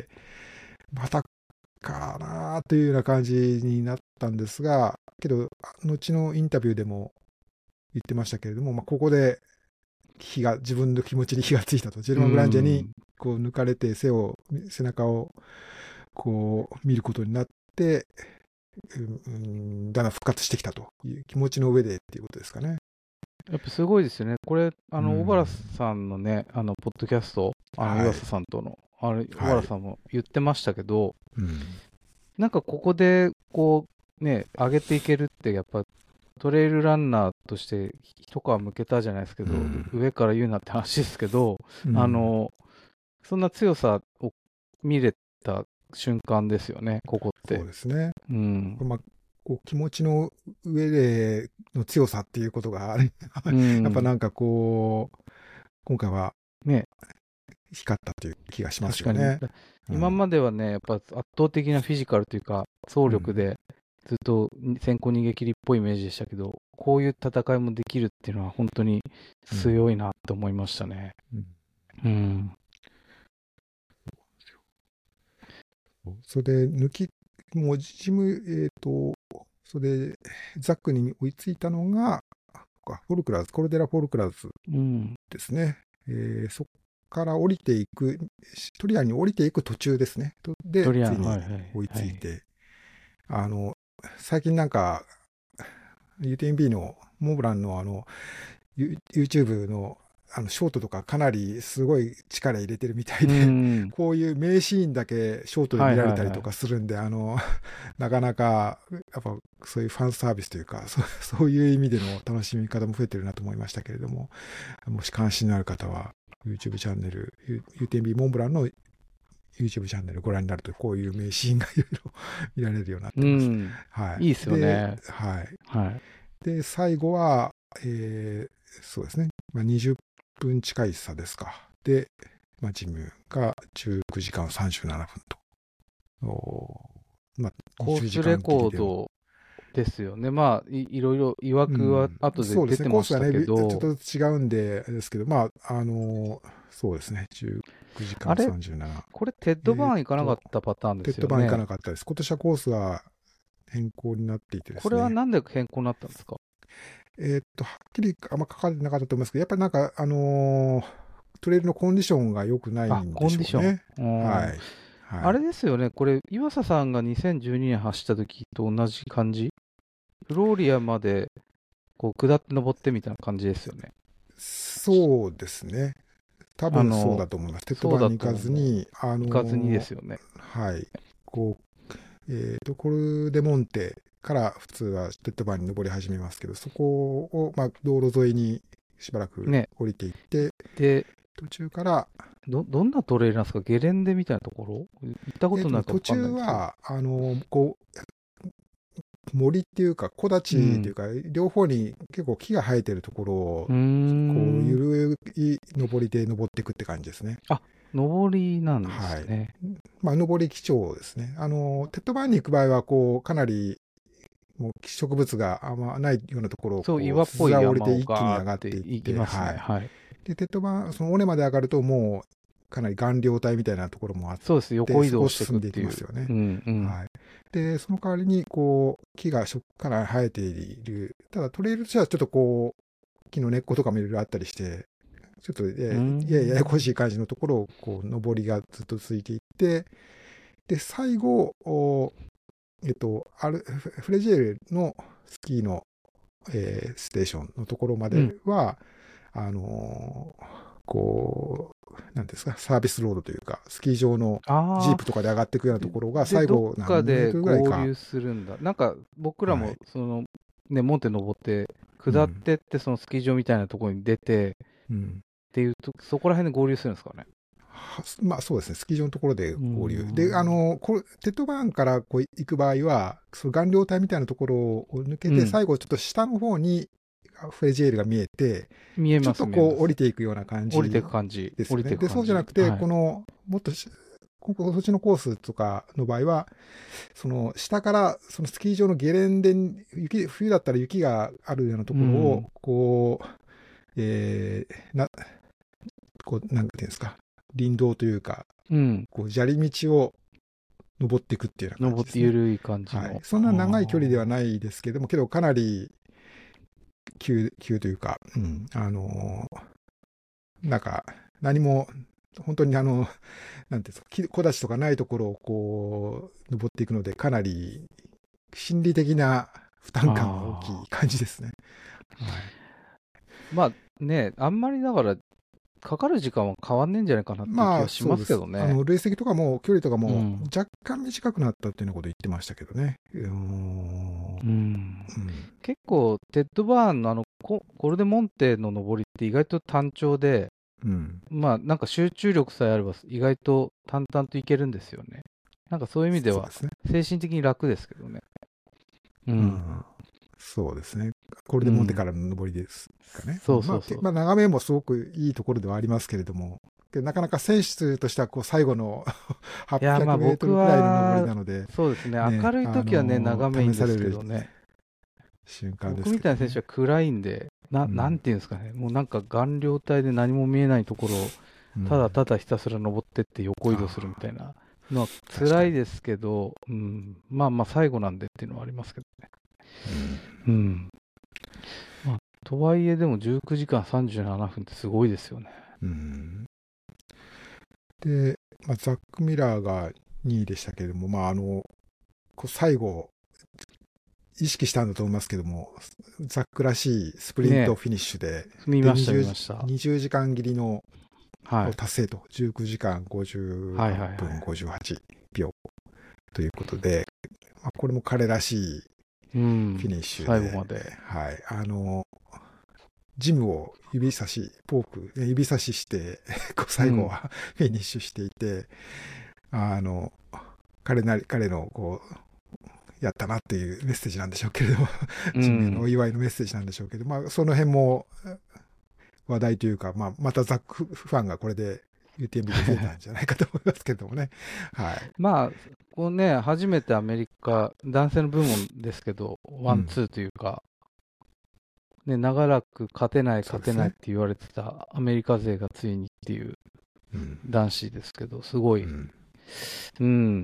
またかなというような感じになったんですが、けど、後のインタビューでも言ってましたけれども、まあ、ここで火が、自分の気持ちに火がついたと。ジェルマン・グランジェにこう抜かれて背を、背中をこう見ることになって、うん、だんだん復活してきたという気持ちの上でっていうことですかね。 やっぱすごいですよね。これ、あの、小原さんのね、あの、ポッドキャスト、あの、岩佐さんとの、あれ、小原さんも言ってましたけど、うん、なんかここで、こう、ね、上げていけるって、やっぱ、トレイルランナーとして一皮向けたじゃないですけど、うん、上から言うなって話ですけど、うん、あの、そんな強さを見れた瞬間ですよね、ここって。 そうですね。 うん。 まあこう気持ちの上での強さっていうことが、うん、やっぱなんかこう、今回はね、光ったという気がしますよね。 確かに、うん、今まではね、やっぱ圧倒的なフィジカルというか、走力でずっと先行逃げ切りっぽいイメージでしたけど、こういう戦いもできるっていうのは本当に強いなって思いましたね。うん。うん、 それで、抜き、もうジム、えっと、それで、ザックに追いついたのが、フォルクラーズ、コルデラ・フォルクラーズですね。うん、えー、そこから降りていく、トリアに降りていく途中ですね。で、ついに追いついて、はいはい、あの、最近なんか、ユーティーエムビー のモンブランのあの、YouTube のあのショートとかかなりすごい力入れてるみたいで、うん、こういう名シーンだけショートで見られたりとかするんで、あの、なかなか、やっぱそういうファンサービスというか、そ, そういう意味での楽しみ方も増えてるなと思いましたけれども、もし関心のある方は YouTube チャンネル、ユーティーエムビー モンブランの YouTube チャンネルご覧になると、こういう名シーンがいろいろ見られるようになってます。うん、はい。 いいですよね。 はい。 はい。 で、最後は、えー、そうですね、まあ、にじゅっぷん近い差ですか。で、まあ、ジムがじゅうくじかんさんじゅうななふんと。おまあ、コースレコードですよね。まあ、い, いろいろ曰くは後で出てましたけど、 うんね、ちょっと違うんで、ですけど、まあ、あの、そうですね、じゅうくじかんさんじゅうなな。 これ、テッドバーン行かなかったパターンですよね。 テッドバーン行かなかったです。今年はコースは変更になっていてですね。 これはなんで変更になったんですか？ えー、っと、はっきりあんま書かれてなかったと思いますけど、やっぱりなんか、あのー、トレイルのコンディションが良くないんでしょうね。 コンディション。 はい。 はい、 あれですよね、これ、岩佐さんがにせんじゅうにねん走った時と同じ感じ、フローリアまでこう下って登ってみたいな感じですよね。 そうですね。多分そうあの、 だと思います。テッドそうだバーンに行かずと思う。 に、あ行かずにでのすよね。 はい、こう、えーと、コルデモンテから普通はテッドバーンに登り始めますけど、そこを、まあ、道路沿いにしばらくね。 降りていって、 で、 途中から、 ど、どんなトレイルなんですか？ゲレンデみたいなところ行ったこえーとね、 とないか分途かんないんですけど。 中は、あのこう、森っていうか、木うん。 立というか、両方に結構木が生えてるところを、 うーこう、 ん。 ゆるい登りで登っていくって感じですね。 あ、登りなんですはい。 ね。 まあ、登り基調ですね。あの、テッドバーンに行く場合は、こう、かなり、もう植物があんまないようなところを、 そう、 こう、 岩っぽいつづら折り山をで一気にガーって上がっていっ行きて、 ますね。 はい。 はい。 で、テッドバーン、その尾根まで上がると、もう、かなり岩稜帯みたいなところもあっそうです。 て、そこ横移動していを進んでいくっていう。 きますよね。 うんうん。 はい。で、その代わりに、こう、木がしょから生えている。ただ、トレイルとしてはちょっとこう、木の根っことかもいろいろあったりして、ちょっと、 うーえややややこしん。 い感じのところを、こう、登りがずっと続いていって、で、最後、おえっと、アルフフレジェールのスキーの、えーステーションのところまうん。 では、あのーこう、なんですか、サービスロードというか、スキー場のジーああ。 プとかで上がっていくようなところが、 で、 最どっ後何メーかでトルぐらいか、 合流するんだ。なんか、僕らも、 はい。 その、ね、モンテ登って、下っうん。 てって、そのスキー場みたいなところに出て、 うん。 っていうと、そこら辺で合流するんですかね。 はまあそうですね、スキー場のところでうー合流。で、あん。 の、これテッドバーンからこう行く場合は、その顔料帯みたいなところを抜けて、 うん。 最後ちょっと下の方にフレジェールが見えて、ちょっ見えます、 とこう降見えます。 りていくような感降りていじく感じ。降りていですよね。で、そうじゃなく感じ。 くて、 はい。 この、もっとし、ここそっちのコースとかの場合は、その下からそのスキー場のゲレンデに、雪、冬だったら雪があるようなとうころを、 ん。 こう、えー、な、こう、なんていうんですか、林道というか、 うん。 こう砂利道を登っていくっていうような感登じですね。 って緩い感じはい。 の。 そんな長い距離ではあないですけども、けどかなり急、急というか、うん、あのーなんか、何も、本当にあの、なんていうんですか、木木立とかないところをこう、登っていくので、かなり心理的な負あ。 担感は大きいああ。 感じですね。はい。 まあね、あんまりだから、かかる時間は変わんねえんじゃないかなっていう気まあ、 はしますけそうです。 どね。 あの、累積とかも、距離とかもうん。 若干短くなったっていうようなこと言ってましたけどね。うーん。 うん。 うん。 結構、テッドバーンのあの、ココルデモンテの登りって意外と単調で、 うん。 まあなんか集中力さえあれば意外と淡々といけるんですよね。なんかそういう意味ではそうですね。 精神的に楽ですけどね。うん。 うん。そうですね。これでモンテかうん。 らの登りですかね。うん、まあ、 そうそうそう。 けまあ、眺めもすごくいいところではありますけれども、けどなかなか選手としてはこう最後のいや、ま 800 あ僕メートルくらいの登りは、 なので、 そうですね。明ね、 るいあ時はね、 の眺めいいんです試されるけどね。 瞬間で僕みたいな選手はすけどね。 暗いんで、な、なんうん。 ていうんですかね。もうなんか顔料体で何も見えないところを、 うん。 ただただひたすら登ってって横移動するみああ、 たいなのは確かに。 辛いですけど、うん、まあまあ最後なんでっていうのはありますけどね。 うん。 うん。まあ、とはいえでもじゅうくじかんさんじゅうななふんってすごいですよね。 うん。で、まあ、ザック・ミラーがにいでしたけれども、まあ、あの、こう最後、意識したんだと思いますけども、ザックらしいスプリントねフィニッシュで、で、 見ました見 20時、 ました。 にじゅうじかん切りのはい。 達成と、じゅうくじかん58 はいはいはい。 分ごじゅうはちびょうということで、まあ、これも彼らしいうん。 フィニッシュ最後で、 まで。 はい、あの、ジムを指差し、ポーク、指差しして、こううん。 最後はフィニッシュしていて、あの、彼なり、彼のこう、やったなっていうメッセージなんでしょうけれども、 うジムへのおん。 祝いのメッセージなんでしょうけど、まあ、その辺も話題というか、まあ、またザックファンがこれで ユーティーエムビー で増えたんじゃないかと思いますけどもね。はい。 まあ、こうね、初めてアメリカ、男性の部門ですけど、ワン、 うん。 ツーというか、ね、長らく勝てない、勝てないっそうですね。 て言われてたアメリカ勢がついにっていううん。 男子ですけど、すごい、 うん。 うん、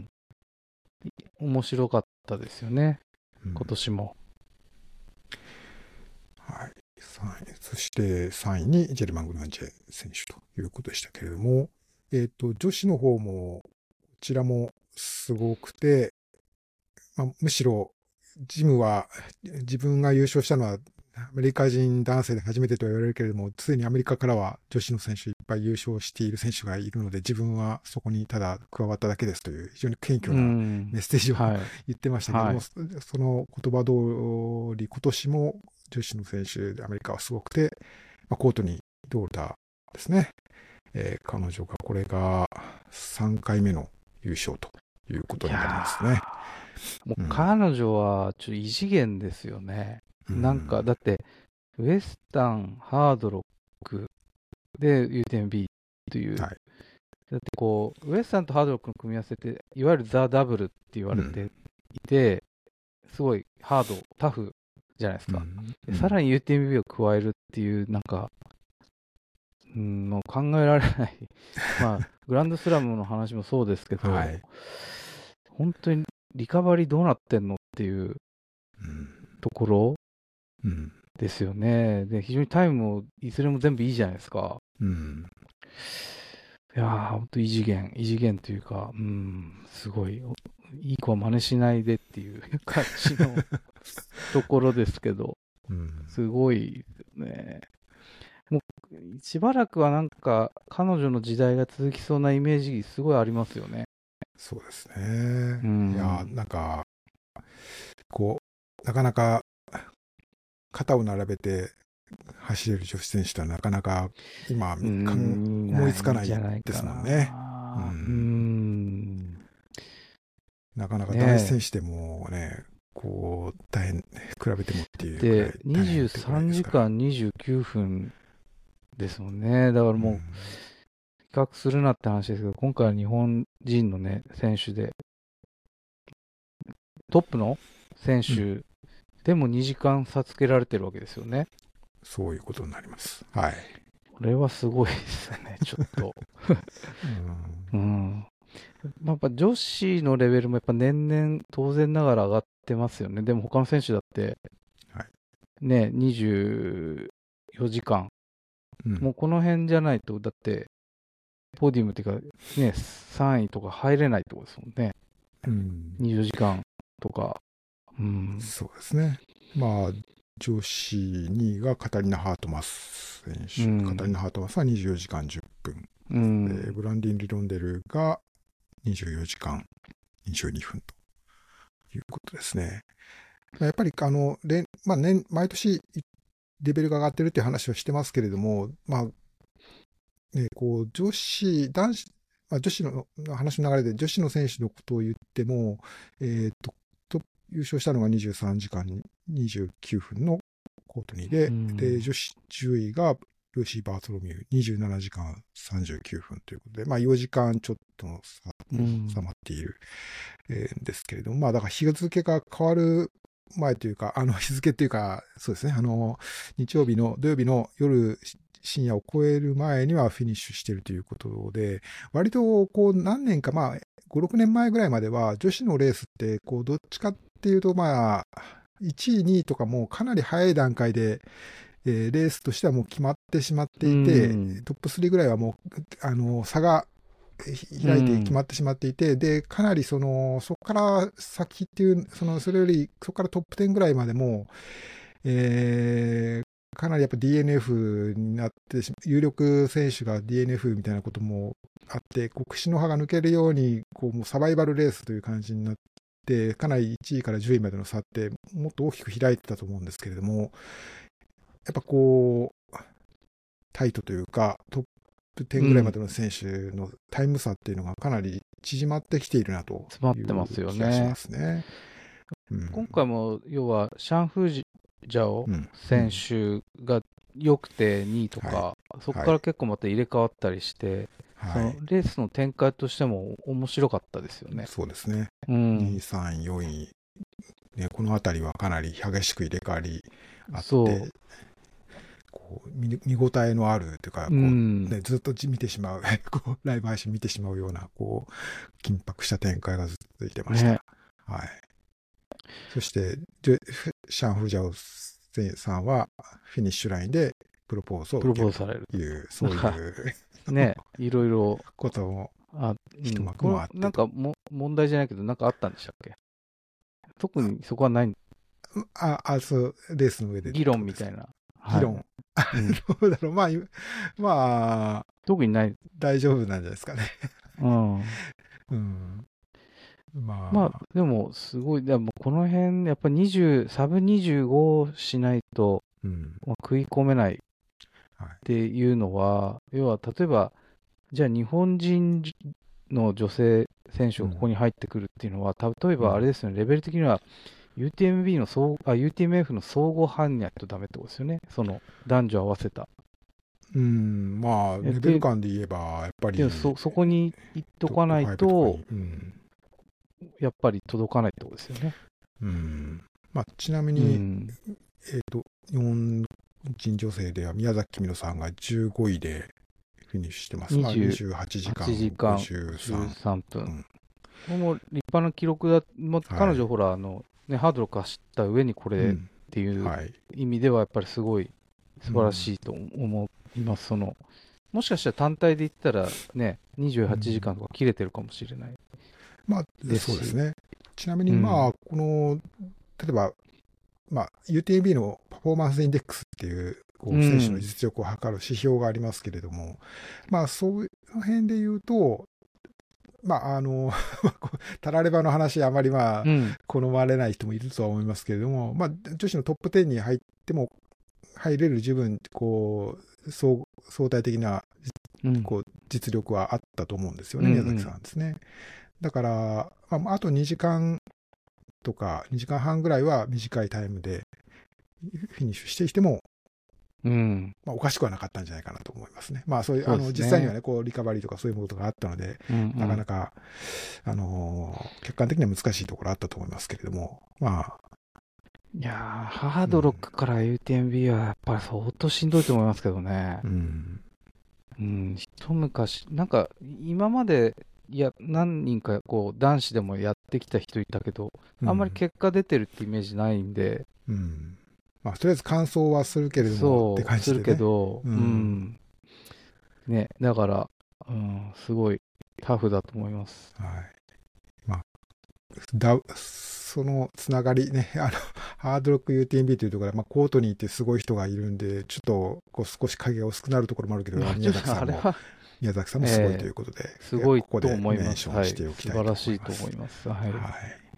面白かったですよね、 うん、 今年も。 はい。さんい。そしてさんいにジェルマン・グランジェ選手ということでしたけれども、えっと、女子の方も、こちらもすごくて、まあ、むしろ、ジムは自分が優勝したのはアメリカ人男性で初めてと言われるけれども、ついにアメリカからは女子の選手いっぱい優勝している選手がいるので、自分はそこにただ加わっただけですという非常に謙虚なメッセージを、はい、言ってましたけども、はい、その言葉通り今年も女子の選手でアメリカはすごくて、まあ、コートニー・ドーターですね、えー、彼女がこれがさんかいめの優勝ということになりますね。 もう彼女はちょっと異次元ですよね。うん、なんかだってウエスタン、ハードロックで ユーティーエムビー という、はい、だってこうウエスタンとハードロックの組み合わせっていわゆるザ・ダブルって言われていて、うん、すごいハード、タフじゃないですか。うんうん、さらに ユーティーエムビー を加えるっていうなんか、うん、もう考えられないまあグランドスラムの話もそうですけど、はい、本当にリカバリーどうなってんのっていうところですよね。で、非常にタイムもいずれも全部いいじゃないですか。うん、いやー、本当異次元、異次元というか、うん、すごい、いい子は真似しないでっていう感じのところですけど、うん、すごいですね。もうしばらくはなんか彼女の時代が続きそうなイメージすごいありますよね。 そうですね。うん、いや、なんか、こう、なかなか肩を並べて走れる女子選手とはなかなか今、思いつかないですもんね。うん、なかなか男子選手でもね、ねこう、大変、比べてもっていうくらい大変ってぐらいですから。 で、にじゅうさんじかんにじゅうきゅうふんですもんね。だからもう、うん、比較するなって話ですけど、今回は日本人のね、選手で、トップの選手でもにじかん差つけられてるわけですよね。 そういうことになります。はい。 これはすごいですよね、ちょっと。うん。うん、やっぱ女子のレベルもやっぱ年々当然ながら上がってますよね。でも他の選手だって、はい、ね、にじゅうよじかん、うん、もうこの辺じゃないと、だって、ポディウムっていうか、ね、さんいとか入れないってことですもんね。うん、にじゅうよじかんとか。 うん、そうですね。まあ、女子にいがカタリナ・ハートマス選手。うん、カタリナ・ハートマスはにじゅうよじかんじゅっぷん。うん、でブランディン・リロンデルがにじゅうよじかんにじゅうにふんということですね。やっぱり、あの、まあ年、毎年レベルが上がってるっていう話をしてますけれども、まあ、ね、こう、女子、男子、まあ、女子の話の流れで女子の選手のことを言っても、えっと、優勝したのがにじゅうさんじかんにじゅうきゅうふんのコートニーで、うん、で、女子じゅういがルーシー・バートロミューにじゅうななじかんさんじゅうきゅうふんということで、まあよじかんちょっとの差、うん、差まっている、えー、んですけれども、まあだから日付が変わる前というか、あの日付っていうか、そうですね、あの、日曜日の、土曜日の夜、深夜を超える前にはフィニッシュしているということで、割とこう何年か、まあ、ご、ろくねんまえぐらいまでは女子のレースってこうどっちかっていうとまあいちいにいとかもうかなり早い段階で、えー、レースとしてはもう決まってしまっていて、トップスリーぐらいはもうあの差が開いて決まってしまっていて、でかなりそのそこから先っていうそのそれよりそこからトップじゅうぐらいまでも、えーかなりやっぱ ディーエヌエフ になって有力選手が ディーエヌエフ みたいなこともあって、こう串の葉が抜けるようにこうもうサバイバルレースという感じになって、かなりいちいからじゅういまでの差ってもっと大きく開いてたと思うんですけれども、やっぱこうタイトというかトップじゅうぐらいまでの選手のタイム差っていうのがかなり縮まってきているなという気がしますね。 うん、今回も要はシャンフージャオ選手が良くてにいとか、はい、そこから結構また入れ替わったりして、はい、そのレースの展開としても面白かったですよね。 そうですね。うん、にい、さんい、よんい、ね、この辺りはかなり激しく入れ替わりあって、こう 見, 見応えのあるというか、こう、ね、ずっと見てしまうこうライブ配信見てしまうようなこう緊迫した展開がずっと続いてました。ね、はい。そして、シャン・フジャオさんはフィニッシュラインでプロポーズを受けるという、そういうね、いろいろこともあ、 一うん、 幕もあってと。 これなんかも問題じゃないけど、なんかあったんでしたっけ？特にそこはない、 あ、あ、そう、レースの上でって議ことですか。 論みたいな。はい。 議論。 うん。 どうだろう。まあ、いまあ、 特にない。 大丈夫なんじゃないですかね。 うん。 うん。 まあ、 まあ、 でも、すごい、でも、この辺、やっぱにじゅう、サブにじゅうごしないと、 うん。 まあ、食い込めないっはい。 ていうのは、要は、例えば、じゃあ、日本人の女性選手がここに入ってくるっていうのは、例えば、あれですよね、レベル的には、ユーティーエムビー の総、あ、ユーティーエムエフ の総合範囲ないとダメってことですよね。その、男女合わせた。 うん、まあ、 えレベルで、 感で言えば、やっぱり、 でもそ、そこに行っとトップかないファイブとかと、 に、うん。 やっぱり届かないってことですよね。 うん。まあ、ちなみうに、 ん。 えっと、日本人女性では宮崎美乃さんがじゅうごいでフィニッシュしてます。まあ、 28 にじゅうはちじかん時間 53 13分。 分。 これも立派な記録だ。もうはい。 彼女、ほら、あの、ね、ハードル走った上にこれっうん。 ていうはい。 意味では、やっぱりすごい素晴らうん。 しいと思います。その、もしかしたら単体で言ったらね、28 う時間ん、 とか切れてるかもしれないまあ、 ですし。 そうですね。ちなみに、まあ、 うん。 この、例えば、まあ、ユーティーエムビー のパフォーマンスインデックスっていう、こうう、選手のん。 実力を測る指標がありますけれども、まあ、そういう辺で言うと、まあ、あの、たらればの話、あまりまあ、 うん。 好まれない人もいるとは思いますけれども、まあ、女子のトップじゅうに入っても、入れる十分、こう、相相対的な、 うん。 こう、実力はあったと思うんですよね、 うん。う宮崎さん。 んですね。だから、まあ、あとにじかんとか、にじかんはんぐらいは短いタイムでフィニッシュしていても、 うん。 まあ、おかしくはなかったんじゃないかなと思いますね。まあ、そういう、 そうであの、 すね。 実際にはね、こう、リカバリーとかそういうことがあったので、 うん。うん。 なかなか、あのー客観的には難しいところあったと思いますけれども、まあ、 いやー、ハーうん、 ドロックから ユーティーエムビー はやっぱり相当しんどいと思いますけどね。 うん、 うん、一昔、なんか今まで、いや、何人かこう男子でもやってきた人いたけど、あんまりうん、 結果出てるってイメージないんで、 うん。まあ、とりあえず感想はするけれどもってそう、する感じでね。 けど、 ううん。 ん、ね、だから、うん、すごいタフだと思います。 はい。まあ、だ、そのつながりね、あの、ハードロック ユーティーエムビー というところは、まあ、コートに行ってすごい人がいるんで、ちょっと、こう、少し影が薄くなるところもあるけど、 まあ、ちょ宮っ崎さんも、 とあれは、 宮崎さんもすごいとえいうことで、 ー、すごいこことでメン思います。はい、 ションしておき素たいと晴らしいと思います。 思います。はい。 はい。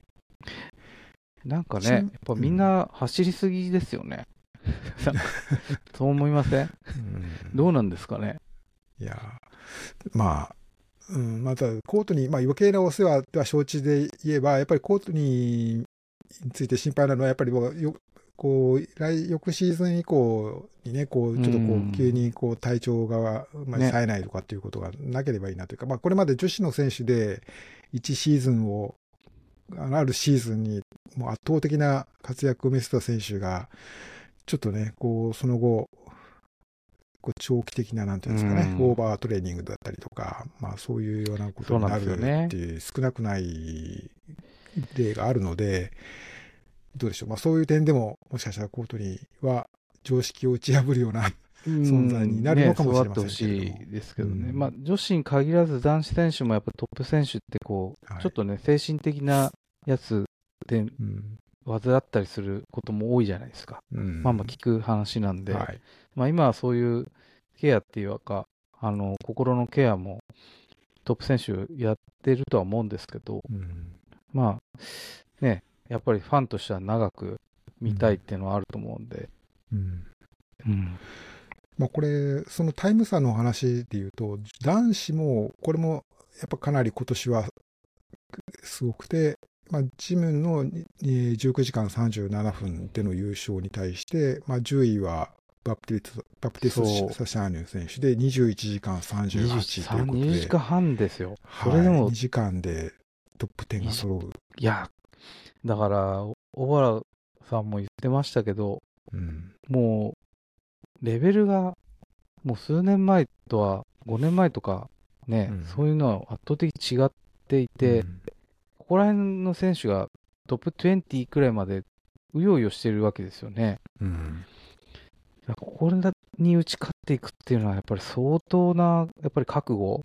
なんかね、やっちなぱみんうん。 な走りすぎですよね。なんか、そう思いません？ うん、 どうなんですかね。 いや、まあ、うん、また、コートに、まあ、余計なお世話は承知で言えば、やっぱりコートについて心配なのは、やっぱり僕はよ、こう、来、翌シーズン以降にね、こう、 うちょっとこう、急ん。 にこう、体調が、まあ、 ね。 冴えないとかっていうことがなければいいなというか、まあ、これまで女子の選手で、いちシーズンを、あのあるシーズンに、もう圧倒的な活躍を見せた選手が、ちょっとね、こう、その後、こう長期的な、なんていううんですかね、オーん。 バートレーニングだったりとか、まあそういうようなことにそうなんですよなるっね。 ていう少なくない例があるので、どうでしょう。まあそういう点でも、もしかしたらコートには常識を打ち破るようなう存在にん。 なるのね、 かもしれませそうあってほんけれども。 しいですけどね。まあ、 うん。 女子に限らず男子選手もやっぱトップ選手ってこう、 はい。 ちょっとね、精神的なやつでうん。 患ったりすることも多いじゃないですか。 うまあまあん。 聞く話なんで、 はい。 まあ今はそういうケアっていうか、あの、心のケアもトップ選手やってるとは思うんですけど、 うん。 まあね、やっぱりファンとしては長く見たいっうん。 ていうのはあると思うんで、 うん。 うん。 まあこれ、そのタイム差の話で言うと、男子も、これもやっぱかなり今年はすごくて、まあ、ジムのじゅうくじかんさんじゅうななふんでの優勝に対して、まあ、じゅういはバプティスバプティス・そう、 サシャーニュ選手でにじゅういちじかんさんじゅうはちということにじゅういち、 で、 時間半ですよ。それはい、 でも、 にじかんでトップじゅうがにじ揃う。 いや、だから、小原さんも言ってましたけど、 うん、 もう、レベルが、もう数年前とは、ごねんまえとか、ね、 うん、 そういうのは圧倒的に違っていて、 うん、 ここら辺の選手がトップにじゅうくらいまでうようよしてるわけですよね。 うん、 ここに打ち勝っていくっていうのは、やっぱり相当な、やっぱり覚悟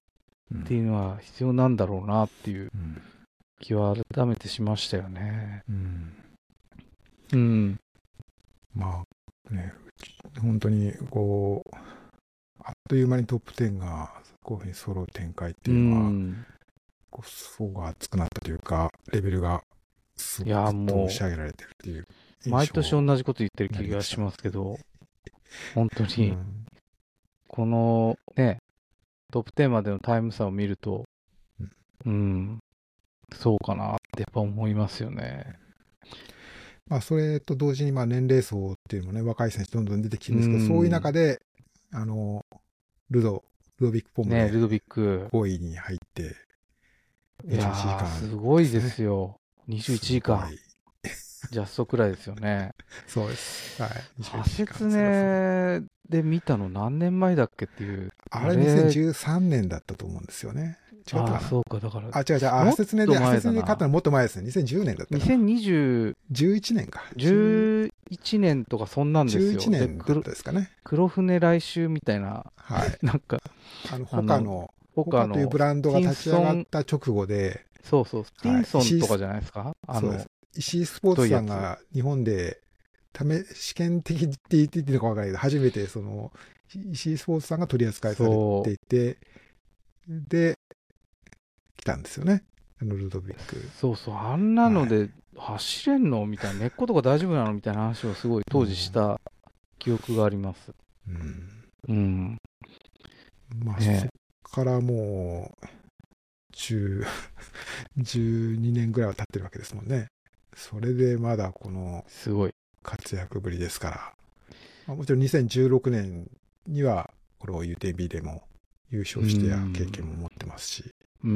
っていうのは必要なんだろうなっていううん気は改めてしましたよね。 うんうん。 まあね、本当にこう、あっという間にトップじゅうがこういうふうに揃う展開ってういうのは、 ん。 こう層が厚くなったというか、レベルがすいや、 ごくぐっとも押し上げられてるっていうう、 印毎年象同じこと言ってる気がしますけど、本当うに、 んこのね、トップじゅうまでのタイム差を見ると、うん、そうかなってやっぱ思いますよね。 まあ、それと同時にまあ年齢層っていうのもね、若い選手どんどん出てきてるんですけど、 うんそういう中で、あの、ルド、ルドビック・ポムね、 でルドビック。 ごいに入って、 いやにじゅういちじかー、 んすごいでですね。 すよ。にじゅういちじすごかん。 い。 ジャストくらいですよね。 そうです。はい。にじゅうい派ちじかん切ゼロふん。 ねで見たの何年前だっけっていう。ああれれ、 にせんじゅうさんねんだったと思うんですよね。違ったああ、 かな。 そうか、だから、 あ、違う違う。あ、 もっ派切ねで、 と派前だな。 切ねで勝ったのもっと前ですね。にせんじゅうねんだったかな。 にせんにじゅう、 じゅういちねんか。 じゅういちねんとかそんなんです 11 よ。で、 年だっ黒たですかね。 黒船来週みたいな、 はい。 なんか、 あの、 あの、 他の、他という他の、 ブランドがスティン立ち上がっソン、 た直後で、 そうそう、スティはい。 ンソン石井ス、 とかじゃないですかあの、 そうです。石井スポーツ太いやつ。 さんが日本で、ため、試験的って言っていいのかわからないけど、初めてその、石井スポーツさんが取り扱いされそていて、で、来たんですよね。あのルドビッう、 ク。 そうそう、あんなのはい。 で走れんのみたいな、根っことか大丈夫なのみたいな話をすごい当時した記憶があります。 うん。 うん。 まあ、そねっからもう、じゅう、じゅうにねんぐらいは経ってるわけですもんね。それでまだこのすごい。 活躍ぶりですから。まあ、もちろんにせんじゅうろくねんには、これを ユーティービー でも優う勝してや経ん。 験も持ってますし。 うん。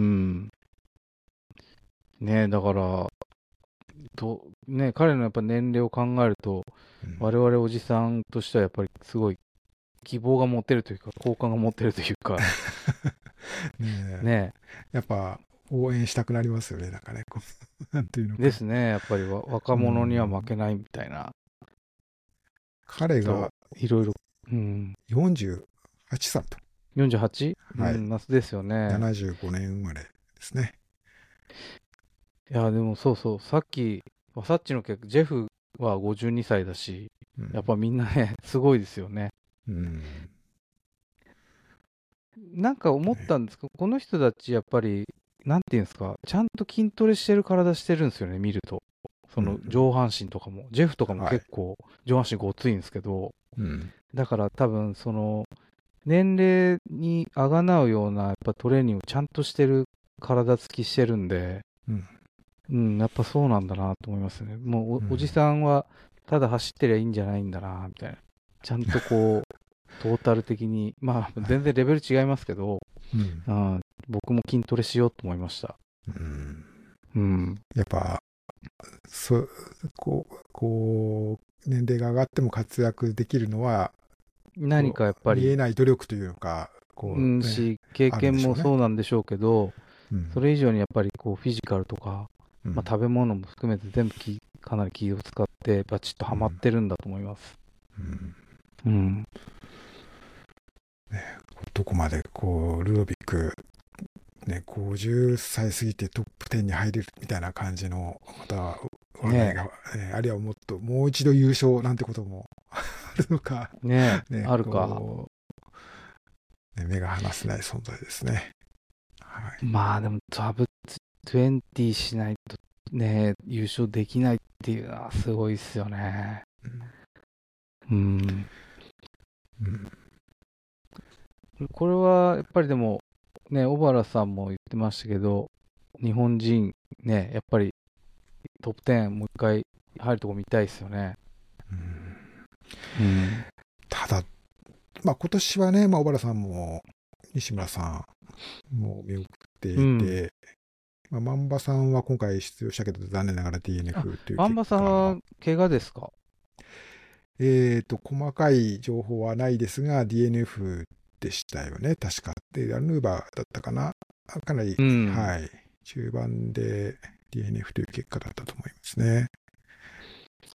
ねだから、と、ね彼のやっぱ年齢を考えると、 うん我々おじさんとしてはやっぱりすごい希望が持てるというか、好感が持てるというか、 ねえねやっぱ応援したくなりますよね、なんかね。こうなんていうのか。 ですね。やっぱりわ若者には負けないみたいな、と、 彼がいろいろ、うん。 よんじゅうはちさいと。 よんじゅうはち? うはい。 ん、夏ですよね。 ななじゅうごねん生まれですね。 いや、でもそうそう、さっき、ワサッチの結ジェフはごじゅうにさいだし、 うんやっぱみんなね、すごいですよね。 うんなんか思ったんですけど、この人たちやっぱり、なんていうんですか、ちゃんと筋トレしてる体してるんですよね、見ると。その上半身とかも、ジェフとかも結構上半身ごついんですけど、 うんだから多分その、年齢にあがなうようなやっぱトレーニングをちゃんとしてる体つきしてるんで、 うんうん、やっぱそうなんだなと思いますね。もうお、 うんおじさんはただ走ってりゃいいんじゃないんだな、みたいな。ちゃんとこう、トータル的に、まあ全然レベル違いますけど、 うんうん、僕も筋トレしようと思いました。 うんうん。 やっぱ、そこう、こう、年齢が上がっても活躍できるのは、 何かやっぱり、 見えない努力というか、こう、 うんね、 し、経験もそうなんでしょうけど、 うんそれ以上にやっぱりこうフィジカルとか、 うんまあ、食べ物も含めて全部きかなり気を使ってバチッとハマってるんだと思います。 うんうん。 どこまでこうルドビック、ね、ごじゅっさい過ぎてトップじゅうに入れるみたいな感じのまた話題が、ね、あるいはもっともう一度優勝なんてこともあるのか、 ねえ、 ね、 あるか。 こうね、目が離せない存在ですね。はい、 まあでも、トブにじゅうしないとね、優勝できないっていうのはすごいですよね。うん。 うんこれはやっぱりでも、ね、小原さんも言ってましたけど、日本人ね、やっぱりトップじゅうもう一回入るとこ見たいですよね。 うんうん。 ただ、まあ、今年はね、まあ、小原さんも西村さんも見送っていて、 うんまあ、万場さんは今回出場したけど残念ながら ディーエヌエフ という結果。 バンバさんは怪我ですか？ えーと、細かい情報はないですが、ディーエヌエフ でしたよね、確か。で、アルヌーバーだったかな。かなり、 うんはい、中盤で ディーエヌエフ という結果だったと思いますね。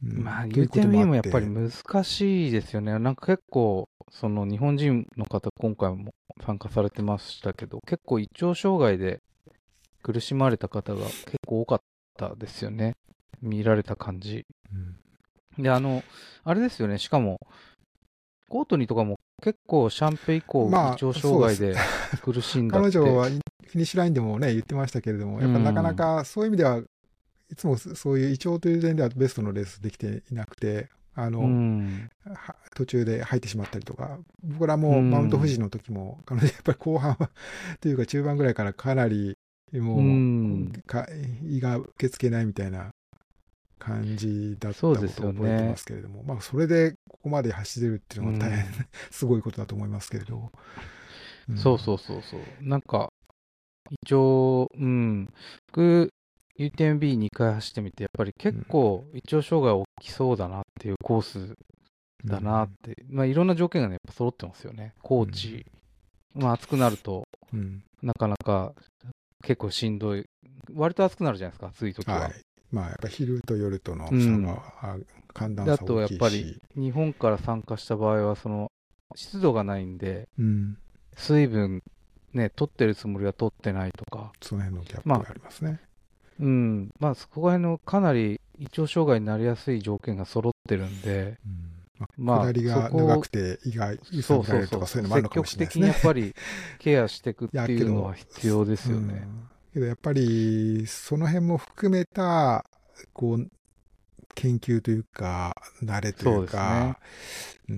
うん、 まあ、 ということもユーティーエムビーあってもやっぱり難しいですよね。なんか結構、その日本人の方、今回も参加されてましたけど、結構胃腸障害で苦しまれた方が結構多かったですよね。見られた感じ。 うん、 で、あの、あれですよね。しかも、コートニーとかも結構シャンペ以降、胃まあ、 腸障そうです。 害で苦しんだって。 彼女はフィニッシュラインでもね、言ってましたけれども、 うやっぱなかなん。 かそういう意味では、いつもそういう胃腸という点ではベストのレースできていなくて、あうの、 ん。 途中で入ってしまったりとか、僕らうもマウント富ん。 士の時も、彼女やっぱり後半はというか中盤ぐらいからかなりうもうん。 か胃が受け付けないみたいな感じだったこそうですとを覚えてまよね。 すけれども、まあそれでここまで走れるっていううのは大変ん。 すごいことだと思いますけれど、うん、 そうそうそうそう。なんか、一応、うん。僕、ユーティーエムビーに 回走ってみて、やっぱり結構、胃腸障害起きそうだなっていうコースうん、 だなって。まあ、いろんな条件がね、やっぱ揃ってますよね。高地。まあ、暑くなると、 うん、 なかなか結構しんどい。割と暑くなるじゃないですか、暑い時は。 はい。まあやっぱ昼と夜との差が、 うん。 あ寒暖で、あ差大と、やっぱり、 きいし、 日本から参加した場合は、その、湿度がないんで、 うん、 水分、ね、取ってるつもりは取ってないとか。 その辺のギャップまあ、 がありますね。 うん。まあ、そこら辺のかなり胃腸障害になりやすい条件が揃ってるんで、 うんまあ、 まあ、 下りがそこを、 長くて胃が揺さそうそうぶられるとかそうそう、 そういうのもあるのかも積極的にやしれないですね。 っぱりケアしていくっいや、 ていうのはけど、 必要ですうよね。 ん。けどやっぱり、その辺も含めた、こう、研究というか、慣れといそうですね。 うか、うん、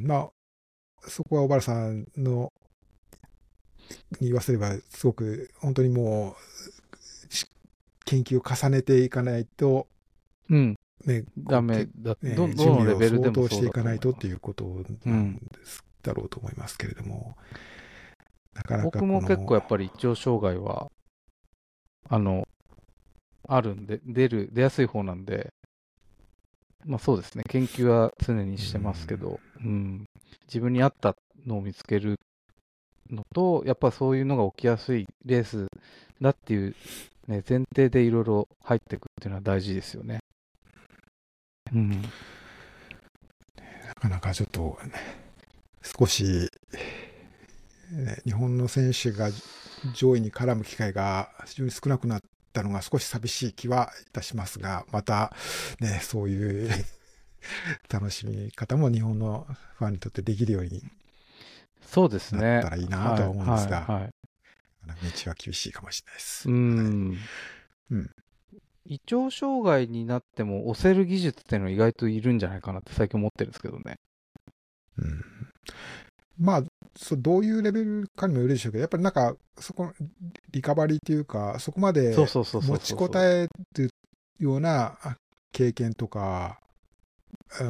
まあ、そこは小原さんのに言わせれば、すごく、本当にもう、し研究を重ねていかないと、 うん。 ね、こダう、けメだ。ど、 ね、準どのレ備を相ベルでも当していかそうだとないとってい思います。 うことなんうん。 ですだろうと思いますけれども、なかなか僕も結この、 構やっぱり胃腸障害は、あの、あるんで、出る、出やすい方なんで、まあそうですね。研究は常にしてますけど、うん。自分に合ったのを見つけるのと、やっぱそういうのが起きやすいレースだっていう、ね、前提でいろいろ入っていくっていうのは大事ですよね。うん。 なかなかちょっと、ね、少し、ね、日本の選手が上位に絡む機会が非常に少なくなったのが少し寂しい気はいたしますが、また、ね、そういう楽しみ方も日本のファンにとってできるようにそうですなっね。 たらいいなとはい、 は思うんですはい、 が、 はい。 道は厳しいかもしれないでうす。はい。 ん。 うん。 胃腸障害になっても押せる技術っていうのは意外といるんじゃないかなって最近思ってるんですけどね。 うん、まあ、そうどういうレベルかにもよるでしょうけど、やっぱりなんか、そこ、リカバリーというか、そこまでそうそうそうそ持ちうそうそう。 こたえるような経験とか、うん、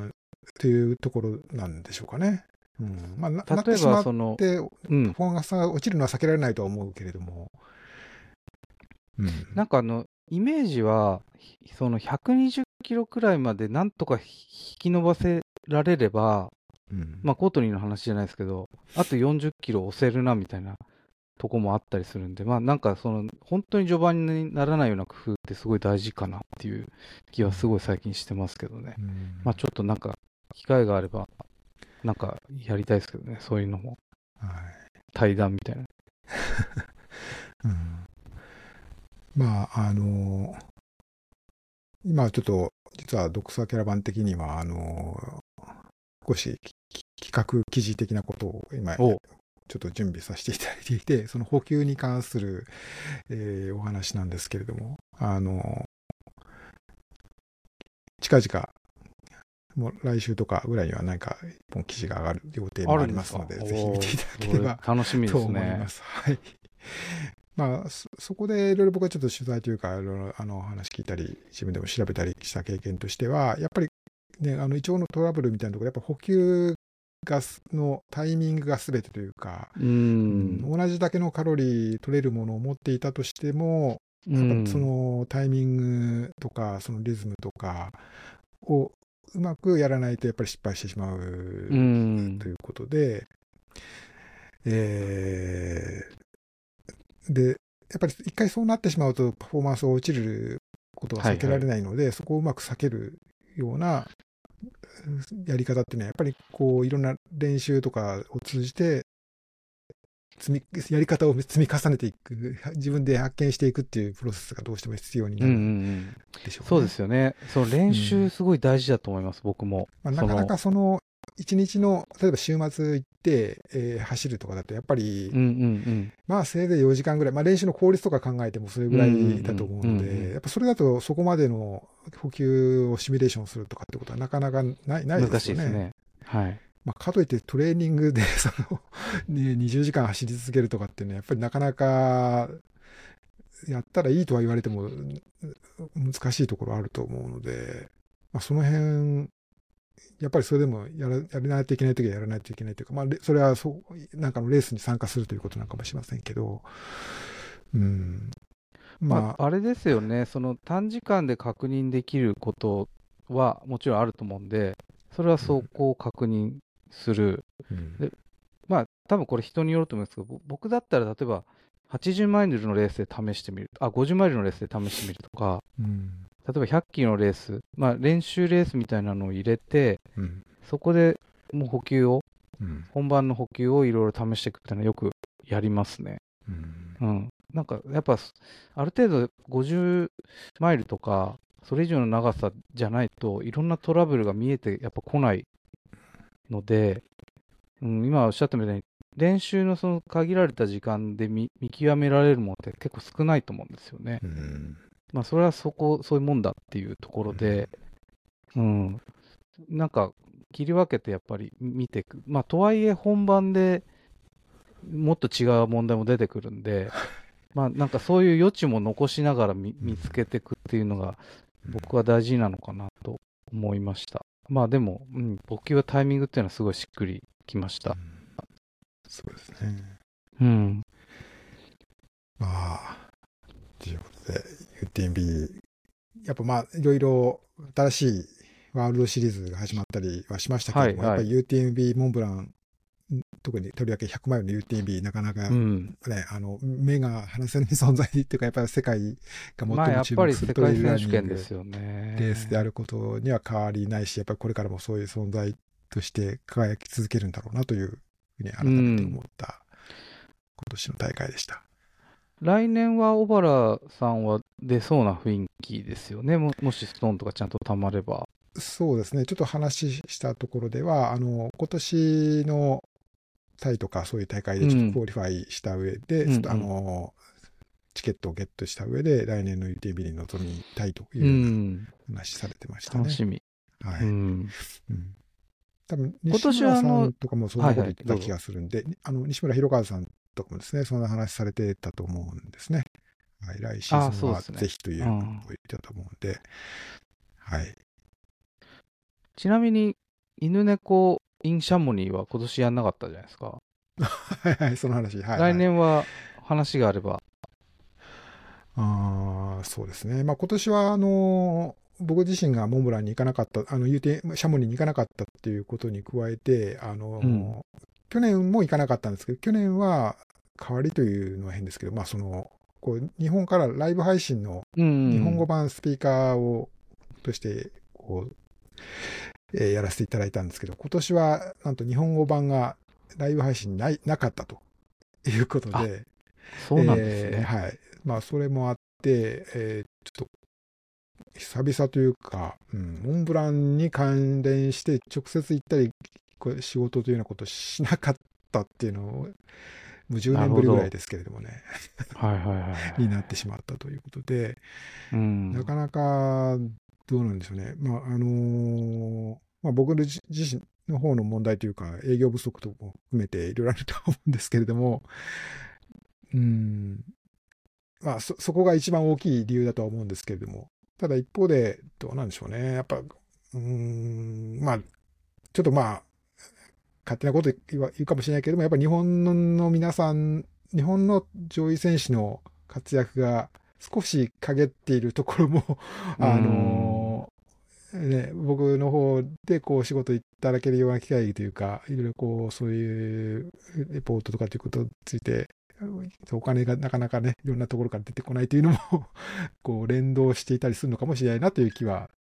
っていうところなんでしょうかね。うん、まあな、なっ例えば、 てしまっその、 て、 うん。 パフォーマンスが落ちるのは避けられないとは思うけれども、うん、 なんかあの、イメージは、ひそのひゃくにじゅっキロくらいまでなんとか引き伸ばせられれば、 うん、 まあコートニーの話じゃないですけど、あとよんじゅっキロ押せるなみたいなとこもあったりするんで、まあなんかその、本当に序盤にならないような工夫ってすごい大事かなっていう気はすごい最近してますけどね。 うん、 まあちょっとなんか、機会があれば、なんかやりたいですけどね、そういうのも。 はい。 対談みたいな。 うん、まあ、あの、今ちょっと、実はドクサーキャラバン的には、あの、少し企画記事的なことを今、ちょおっと準備させていただいていて、その補給に関する、えーお話なんですけれども、あの、近々、もう来週とかぐらいには何か一本記事が上がる予定もああるんですか？ りますので、ぜひ見おー、 ていただけそれれば楽しみでとすね。 思います。はい。まあ、そそこでいろいろ僕はちょっと取材というか、いろいろあの話聞いたり、自分でも調べたりした経験としては、やっぱりね、あの胃腸のトラブルみたいなところ、やっぱ補給がすのタイミングが全てというか、 うーうん、 ん。 同じだけのカロリー取れるものを持っていたとしても、 うやっぱそん。 のタイミングとか、そのリズムとかをうまくやらないとやっぱり失敗してしまうーうとん。 いうことで、えーで、やっぱり一回そうなってしまうとパフォーマンスが落ちることは避けられはいはい。 ないので、そこをうまく避けるようなやり方っていうのは、やっぱりこういろんな練習とかを通じて積み、やり方を積み重ねていく、自分で発見していくっていうプロセスがどうしても必要になるんでしょうね。 そうですよね。その練習すごい大事だと思います、うん、僕も。 まあ、なかなかその一日の、例えば週末行って、えー、走るとかだと、やっぱり、 うんうんうん、 まあせいぜいよじかんぐらい、まあ練習の効率とか考えてもそれぐらいだと思うので、やっぱそれだとそこまでの補給をシミュレーションするとかってことはなかなかない、ないですよね。 難しいですね。はい。 まあ、かといってトレーニングでその、ね、にじゅうじかん走り続けるとかっていうのはやっぱりなかなかやったらいいとは言われても難しいところあると思うので、まあ、その辺やっぱりそれでもやら、やらないといけないときはやらないといけないというか、まあ、それはそう、なんかのレースに参加するということなのかもしれませんけど、うん。 まあ、まあ、あれですよね、その短時間で確認できることはもちろんあると思うんで、それは走行を確認する。うん、でまあ、多分これ人によると思うんですけど、僕だったら例えばはちじゅうマイルのレースで試してみる、あ、ごじゅうマイルのレースで試してみるとか、うん、例えばひゃっキロのレース、まあ練習レースみたいなのを入れて、うん、そこでもう補給を、うん、本番の補給をいろいろ試していくっていうのはよくやりますね。うん。うん、なんかやっぱある程度ごじゅうマイルとか、それ以上の長さじゃないといろんなトラブルが見えてやっぱ来ないので、うん、今おっしゃったみたいに練習のその限られた時間で 見, 見極められるものって結構少ないと思うんですよね。うん、まあそれはそこそういうもんだっていうところで、うん、うん、なんか切り分けてやっぱり見ていく。まあとはいえ本番でもっと違う問題も出てくるんで、まあなんかそういう余地も残しながら 見, 見つけていくっていうのが僕は大事なのかなと思いました。まあでも、うん、僕はタイミングっていうのはすごいしっくりきました。うん、 そうですね。 うん。 まあ、ということで、ユーティーエムビー、やっぱまあ、いろいろ新しいワールドシリーズが始まったりはしましたけれども、はいはい、やっぱり ユーティーエムビー モンブラン、特にとりわけひゃくマイルの ユーティーエムビー、なかなか、ね、うん、あの目が離せない存在っていうか、やっぱり世界が最も注目するトレイルランニングレースであることには変わりないし、やっぱりこれからもそういう存在として輝き続けるんだろうなというふうに改めて思った今年の大会でした。 うん、来年は小原さんは出そうな雰囲気ですよね。も, もしストーンとかちゃんとたまれば。 そうですね。ちょっと話したところでは、あの今年のタイとかそういう大会でちょっとクオリファイした上で、うん、あのチケットをゲットした上で来年の ユーティービー に臨みたいという話されてましたね。 楽しみ。 はい。うんうん、多分西村さんとかもそんなこと言ってた気がするんで、はいはい、あの西村博和さんとかもですね、そんな話されてたと思うんですね。はい、来シーズンはぜひということを言ってたと思うんで、はい。 ちなみに犬猫インシャモニーは今年やんなかったじゃないですか。 はいはい、その話。はい、 はい。来年は話があれば。 ああ、そうですね。まあ今年は、あの、僕自身がモンブランに行かなかった、あの、言うて、シャモニーに行かなかったっていうことに加えて、あの、うん、去年も行かなかったんですけど、去年は代わりというのは変ですけど、まあその、こう、日本からライブ配信の日本語版スピーカーを、として、こう、えー、やらせていただいたんですけど、今年はなんと日本語版がライブ配信ないなかったということで、 そうなんですね。 えー、はい。まあ、それもあって、えー、ちょっと、久々というか、うん、モンブランに関連して直接行ったり、これ仕事というようなことをしなかったっていうのを、もうじゅうねんぶりぐらいですけれどもね、 はいはいはい、 になってしまったということで、 うん、 なかなかどうなんでしょうね。まあ、あのー、まあ、僕自身の方の問題というか、営業不足とも含めていろいろあると思うんですけれども、うん、まあそ、そこが一番大きい理由だとは思うんですけれども、ただ一方で、どうなんでしょうね。やっぱ、うーん、まあ、ちょっとまあ、勝手なこと言うかもしれないけれども、やっぱり日本の皆さん、日本の上位選手の活躍が少し陰っているところも、あの、ね、僕の方でこう仕事いただけるような機会というか、いろいろこう、そういうレポートとかということについて、お金がなかなかね、いろんなところから出てこないというのもこう連動していたりするのかもしれないなという気は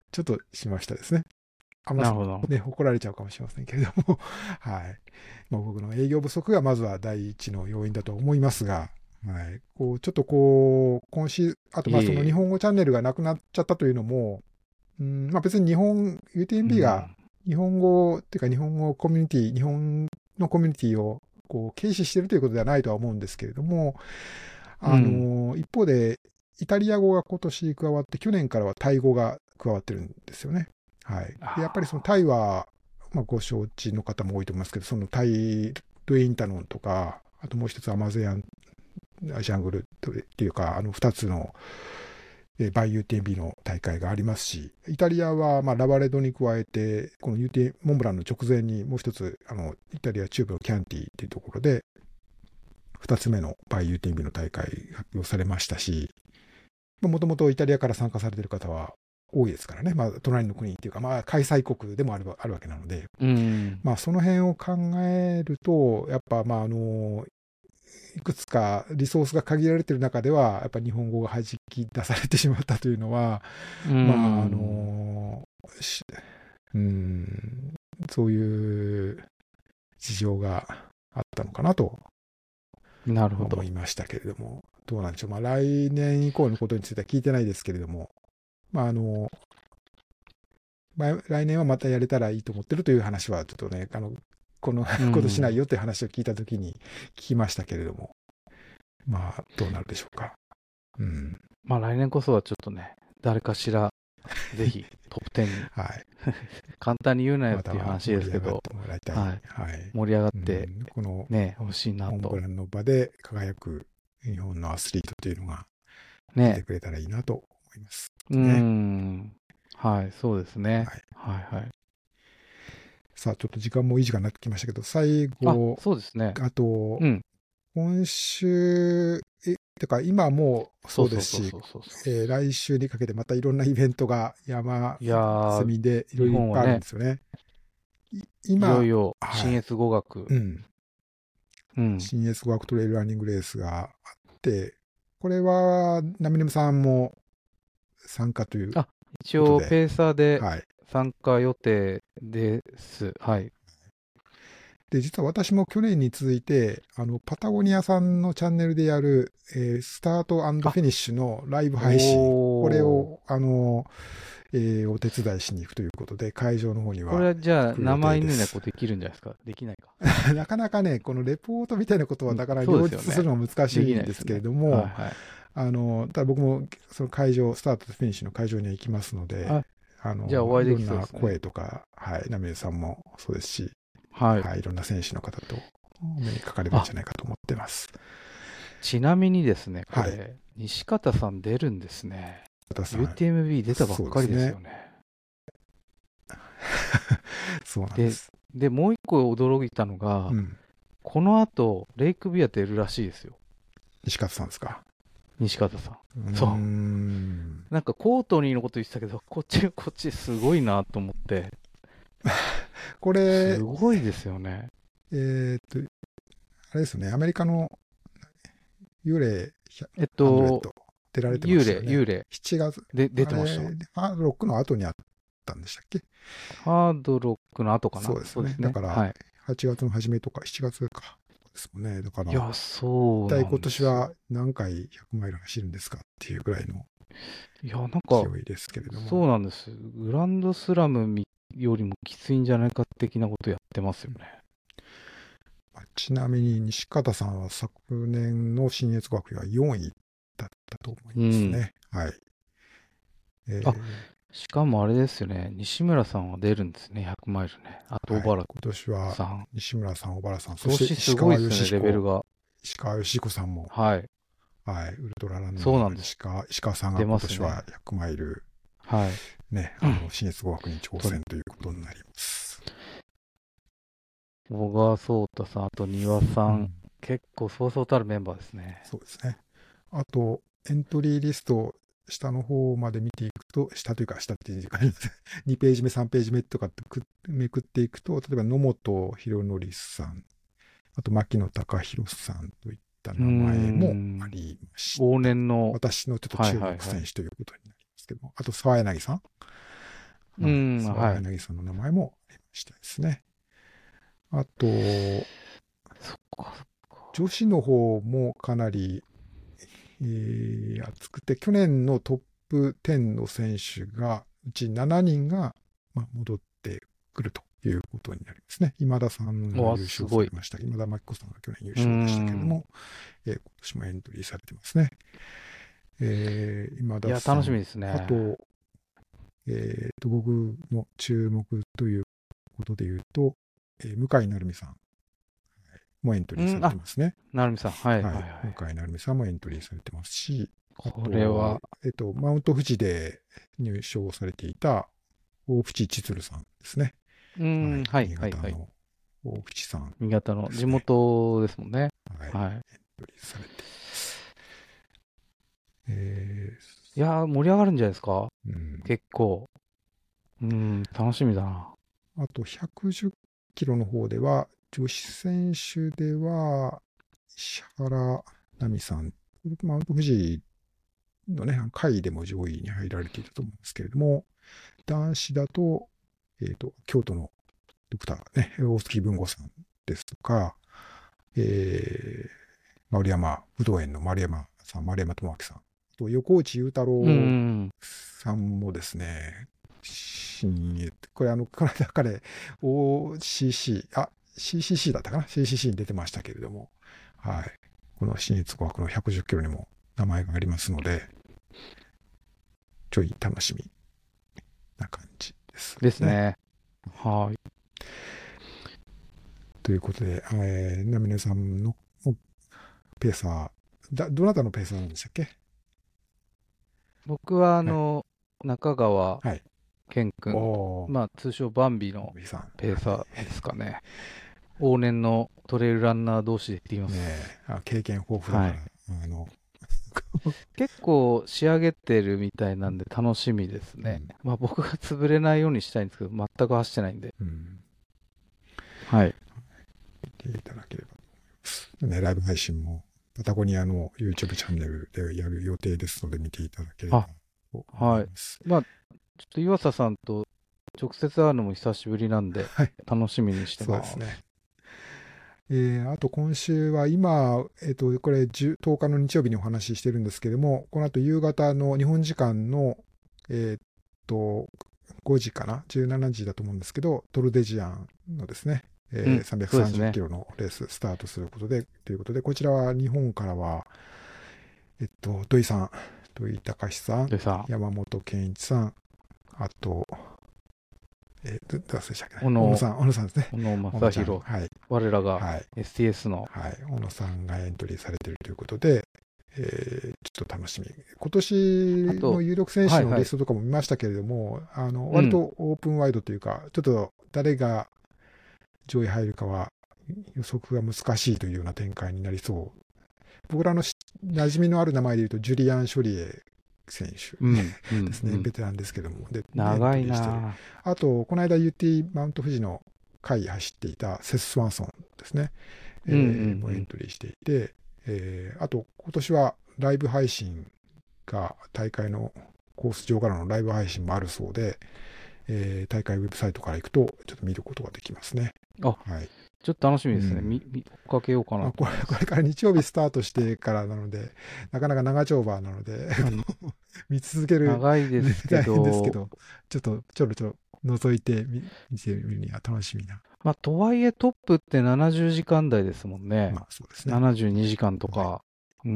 ちょっとしましたですね。あんまなるほど。 ね、怒られちゃうかもしれませんけれども、はい。まあ、僕の営業不足がまずは第一の要因だと思いますが、はい。こう、ちょっとこう、今週、あとまあその日本語チャンネルがなくなっちゃったというのも、うん、まあ別に日本、ユーティーエムビー が日本語っていうか日本語コミュニティ、日本のコミュニティをこう軽視しているということではないとは思うんですけれども、あの、うん、一方で、イタリア語が今年加わって、去年からはタイ語が加わってるんですよね。はい。でやっぱりそのタイは、まあ、ご承知の方も多いと思いますけど、そのタイ、ドゥインタノンとか、あともう一つアマゼアンジャングルっていうか、あの二つのバイ ユーティーエムビー の大会がありますし、イタリアはまあラバレドに加えて、この ユーティー、モンブランの直前にもう一つ、あのイタリア中部のキャンティっていうところで、二つ目のバイ ユーティーエムビー の大会発表されましたし、もともとイタリアから参加されている方は多いですからね、まあ、隣の国っていうか、まあ、開催国でもあるあるわけなので、 うん、 まあ、その辺を考えると、やっぱ、まあ、あの、いくつかリソースが限られている中では、やっぱ日本語が弾き出されてしまったというのは、 うん、 まあ、あの、うん、そういう事情があったのかなとなるほど思いましたけれども、どうなんでしょう。まあ、来年以降のことについては聞いてないですけれども、まあ、あの、まあ、来年はまたやれたらいいと思ってるという話は、ちょっとね、あの、このことしないよという話を聞いたときに聞きましたけれども、まあ、どうなるでしょうか。うん。 まあ、来年こそはちょっとね、誰かしら、ぜひトップじゅうに、 はい。 簡単に言うなよっていう話ですけど、 盛り上がってもらいたい。 はい。 はい、 盛り上がって、 うん、この、 ね、欲しいなと。 モンブランの場で輝く日本のアスリートというのが、出てくれたらいいなと思います、 ね。うん。はい、そうですね。はい、はい、はい。 さあ、ちょっと時間もいい時間になってきましたけど、最後、 あ、そうですね。 あと、 うん、 今週、え、てか今もそうですし、来週にかけてまたいろんなイベントが山積みでいろいろいっぱいあるんですよね。今、 いよいよ、新越語学。 はい、うん。うん、新越語学トレイルランニングレースがあって、これは、ナミネムさんも参加ということで。あ、 一応、ペーサーで参加予定です。はい。 で、実は私も去年に続いて、あの、パタゴニアさんのチャンネルでやる、えー、スタート&フィニッシュのライブ配信、これを、あの、えー、お手伝いしに行くということで、会場の方には。 これはじゃあ、生犬猫できるんじゃないですか？できないか。 なかなかね、このレポートみたいなことは、だから両立するのは難しいんですけれども、ね、はいはい、あの、ただ僕もその会場、スタートとフィニッシュの会場には行きますので、あの、じゃあお会いできそうですね、いろんな声とか、はい、ナミネさんもそうですし、はい、はい、いろんな選手の方とお目にかかればいいんじゃないかと思ってます。 ちなみにですね、これ、はい、西方さん出るんですね。ユーティーエムビー 出たばっかりですよね。 そうなんです。 で、でもう一個驚いたのが、うん、この後、レイクビア出るらしいですよ。 西方さんですか。 西方さん。そう。なんかコートニーのこと言ってたけど、こっち、こっちすごいなと思って。 これ、 すごいですよね。 えー、っと、あれですね、アメリカの幽霊、 えっと、 出られてましたよね。 幽霊、幽霊。 しちがつ。 で、出てました。 ハードロックの後にあったんでしたっけ？ ハードロックの後かな。 そうですね。すねだから、はい、はちがつの初めとかしちがつか。ですもんね。だから、 いや、そうなんですよ。 一体今年は何回ひゃくマイル走るんですかっていうぐらいのいや、なんか、 勢いですけれども。 そうなんです。グランドスラムよりもきついんじゃないか的なことやってますよね。 ちなみに西方さんは昨年の新越学はよんいだったと思いますね。うん、はい。 えー、あ、しかもあれですよね。西村さんは出るんですね、ひゃくマイルね。あと小原さん、はい。 今年は西村さん、小原さん、 そして石川義彦、レベルが。 石川義彦さんも。 はい。 はい。ウルトラランナーそうなんです。 石川、石川さんが今年はひゃくマイル。 はい。 ね、あの、新越語学に挑戦ということになります。 小川颯太さん、あと丹羽さん、うん、結構そうそうたるメンバーですね。 そうですね。あと、エントリーリスト、下の方まで見ていくと、下というか、下っていう時間にページ目、さんページ目とかってめくっていくと、例えば野本博則さん、あと牧野貴弘さんといった名前もありました。 往年の。 私のちょっと注目選手ということになりますけども、はいはいはい、あと沢柳さん。 うん、 沢はい。 柳さんの名前もありましたですね。あと、 そっか、そっか。 女子の方もかなり、えー熱くて、去年のトップじゅうの選手が、うちしちにんが、まあ、戻ってくるということになりますね。今田さんがわ、 優すごい。 勝されました。今田真紀子さんが去年優う勝でしたけれどん。 も、えー今年もエントリーされてますね。えー今いや、 田さん。 楽しみですね。 あと、えーと、僕の注目ということで言うと、えー向井成美さんもエントリーさうん、あ、 れてますね。 なるみさん。はい、はい、 はい。 はい。 向井成美さんもエントリーされてますし、あこれは、 と、えっと、マウント富士で入賞されていた大淵千鶴さんですね。 うん、 はい。 はい、 新はい、はい。 潟の大淵さん新潟の地ですね。 元ですもんね。 はい。 はい。 エントリーされています。えいやー、盛り上がるんじゃないですか？ ー、うん。 結構。うん、楽しみだな。 あと、ひゃくじゅっキロの方では、女子選手では、石原奈美さん、マウント富士のね、下位でも上位に入られていたと思うんですけれども、男子だと、えっ、と、京都のドクターね、大月文吾さんですとか、えー、丸山、武道園の丸山さん、丸山智明さん、あと横内裕太う郎ん、 さんもですね、新鋭これあの、この間彼、オーシーシー、あ、シーシーシー だったかな ?シーシーシー に出てましたけれども、はい。この新越語学のひゃくじゅっキロにも名前がありますので、ちょい楽しみな感じですね。 ですね。はい。 ということで、えー、ナミネさんのペーサー、だどなたのペーサーなんでしたっけ？ 僕は、あはい。 の、中川はい。 健君、 おー、 まあ、通称バンビのナミさん。 ペーサはーですかね。往年のトレイルランナー同士で行っていまい。ねす。 え、あ経験豊富だはい。 から、あの、 結構仕上げてるみたいなんで楽しみですね。 うん。 まあ僕が潰れないようにしたいんですけど、全く走ってないんで。 うん。 はい。 見ていただければと思います。ね、ライブ配信も、パタゴニアの YouTube チャンネルでやる予定ですので、見ていただければあ、 と思はい。 います。 まあ、ちょっと岩佐さんと直接会うのも久しぶりなんで、 はい。 楽しみにしてます。 そうですね。えー、あと今週は今、えっと、これじゅうとおかの日曜日にお話ししてるんですけども、この後夕方の日本時間の、えっと、ごじかな ?じゅうしちじだと思うんですけど、トルデジアンのですね、えー、 うん、そうです 330 ね。 キロのレーススタートすることで、ということで、こちらは日本からは、えっと、土井さん、土井隆さん、 でさ、 山本健一さん、あと、えー、どどうでしたっけね。 小野、 小野さん、小野さんですね。 小野小野ちゃん。 正宏、 はい。 我らがはい。 エスティーエス の、 はい。小野さんがエントリーされているということで、えー、ちょっと楽しみ。今年あと、 の有力選手のはいはい。 リストとかも見ましたけれども、あの、 うん、 割とオープンワイドというか、ちょっと誰が上位入るかは予測が難しいというような展開になりそう。僕らのし馴染みのある名前で言うと、ジュリアン・ショリエ選手うん、うん、 ですね。 うん。 ベテランですけども。で、でエン長いトリーしてる。 なあと、この間 ユーティー マウント富士の回走っていたセス・スワンソンですね。 ぁ。うん、うん、 えーもうエンうん。 トリーしていて、えーあと今年はライブ配信が大会のコース上からのライブ配信もあるそうで、えー大会ウェブサイトから行くとちょっと見ることができますね。 あ、 はい。 ちょっと楽しみですね。 うんみ、み、追っかけようかまあ、 なとこれ、 思います。 これから日曜日スタートしてからなので、なかなか長丁場なので、 まあ、 見続ける長いですけ大変ですけど、 ど、ちょっとちょろちょろ覗いてみ見てみるには楽しみな。 まあ、とはいえトップってななじゅうじかん台ですもんね。 まあそうですね。 ななじゅうにじかんとはい。 か。うん。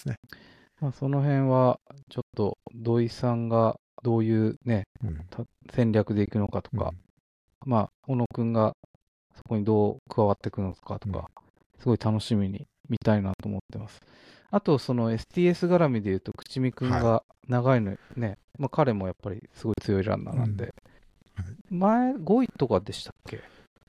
そうですね。 まあ、その辺は、ちょっと、土井さんがどういうね、 うん。 た戦略でいくのかとか、 うん。 まあ、小野くんがそこにどう加わっていくのかとうん。 か、すごい楽しみに見たいなと思ってます。あと、その エスティーエス 絡みで言うと、口見くんはい。 が長いのね、まあ、彼もやっぱりすごい強いランナーなんうん。 で、 はい。 前ごいとかでしたっけ？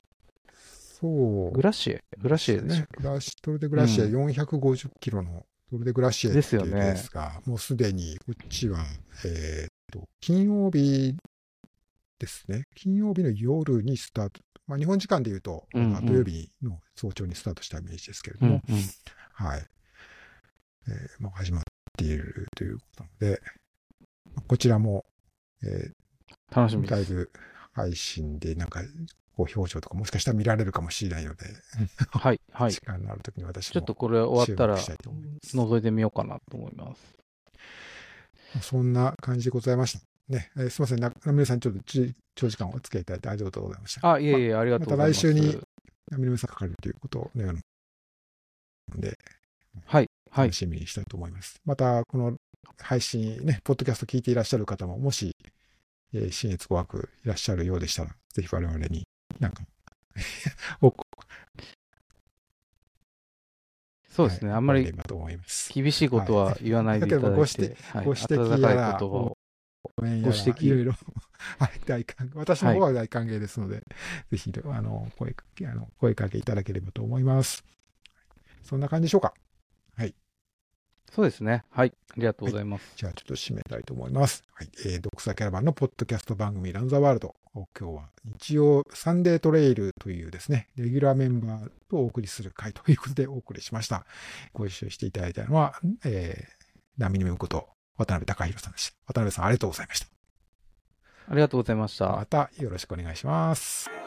そうグラシエグラシエでしたっですね。グラシ、トルデグけ？うラシエん。 よんひゃくごじゅっキロのトルデグラシエっですよていうレーね。 スが、もうすでに、こっちは、えーっと、金曜日ですね。金曜日の夜にスタート。まあ、日本時間で言うと、 うんうまあ土曜ん。 日の早朝にスタートしたイメージですけれども、 うんうん。 はい。えー、もう始まっているということなので、こちらも、えー楽しみです。 ライブ配信でなんか、こう表情とかもしかしたら見られるかもしれないので、 はい、はい。 時間のあるときに私もちょっとこれ終わったら、 注目したいと思います。 覗いてみようかなと思います。 そんな感じでございました。ね、えーすみません、な皆さん、ちょっとち長時間お付き合いいただいてありがとうございました。 あ、いえいえ、ありがまたとうございます。 来週に、皆さんかかるということのようなので、 はい、はい楽。しみにしたいと思います。また、この配信ね、ポッドキャスト聞いていらっしゃる方も、もし、えー、信越語学いらっしゃるようでしたら、ぜひ我々になんかお、 そうですね、 はい、 あんまりればと思います。 厳しいことは言わないでいただいて、 ご指摘、 はい、 ご指摘温かい言やら、 葉を、 ご指ご指摘いろいろ、はい、大歓迎、私の方は大歓迎ですので、ぜひ、あの、声かけ、あの、声かけいただければと思います。そんな感じでしょうか。はい。 そうですね。はい。ありがとうございます。はい、 じゃあちょっと締めたいと思います。はい。えー、ドクサキャラバンのポッドキャスト番組ランザワールド。今日は日曜サンデートレイルというですね、レギュラーメンバーとお送りする回ということでお送りしました。ご一緒していただいたのは、えー、波にむこと渡辺隆弘さんでした。渡辺さんありがとうございました。 ありがとうございました。 またよろしくお願いします。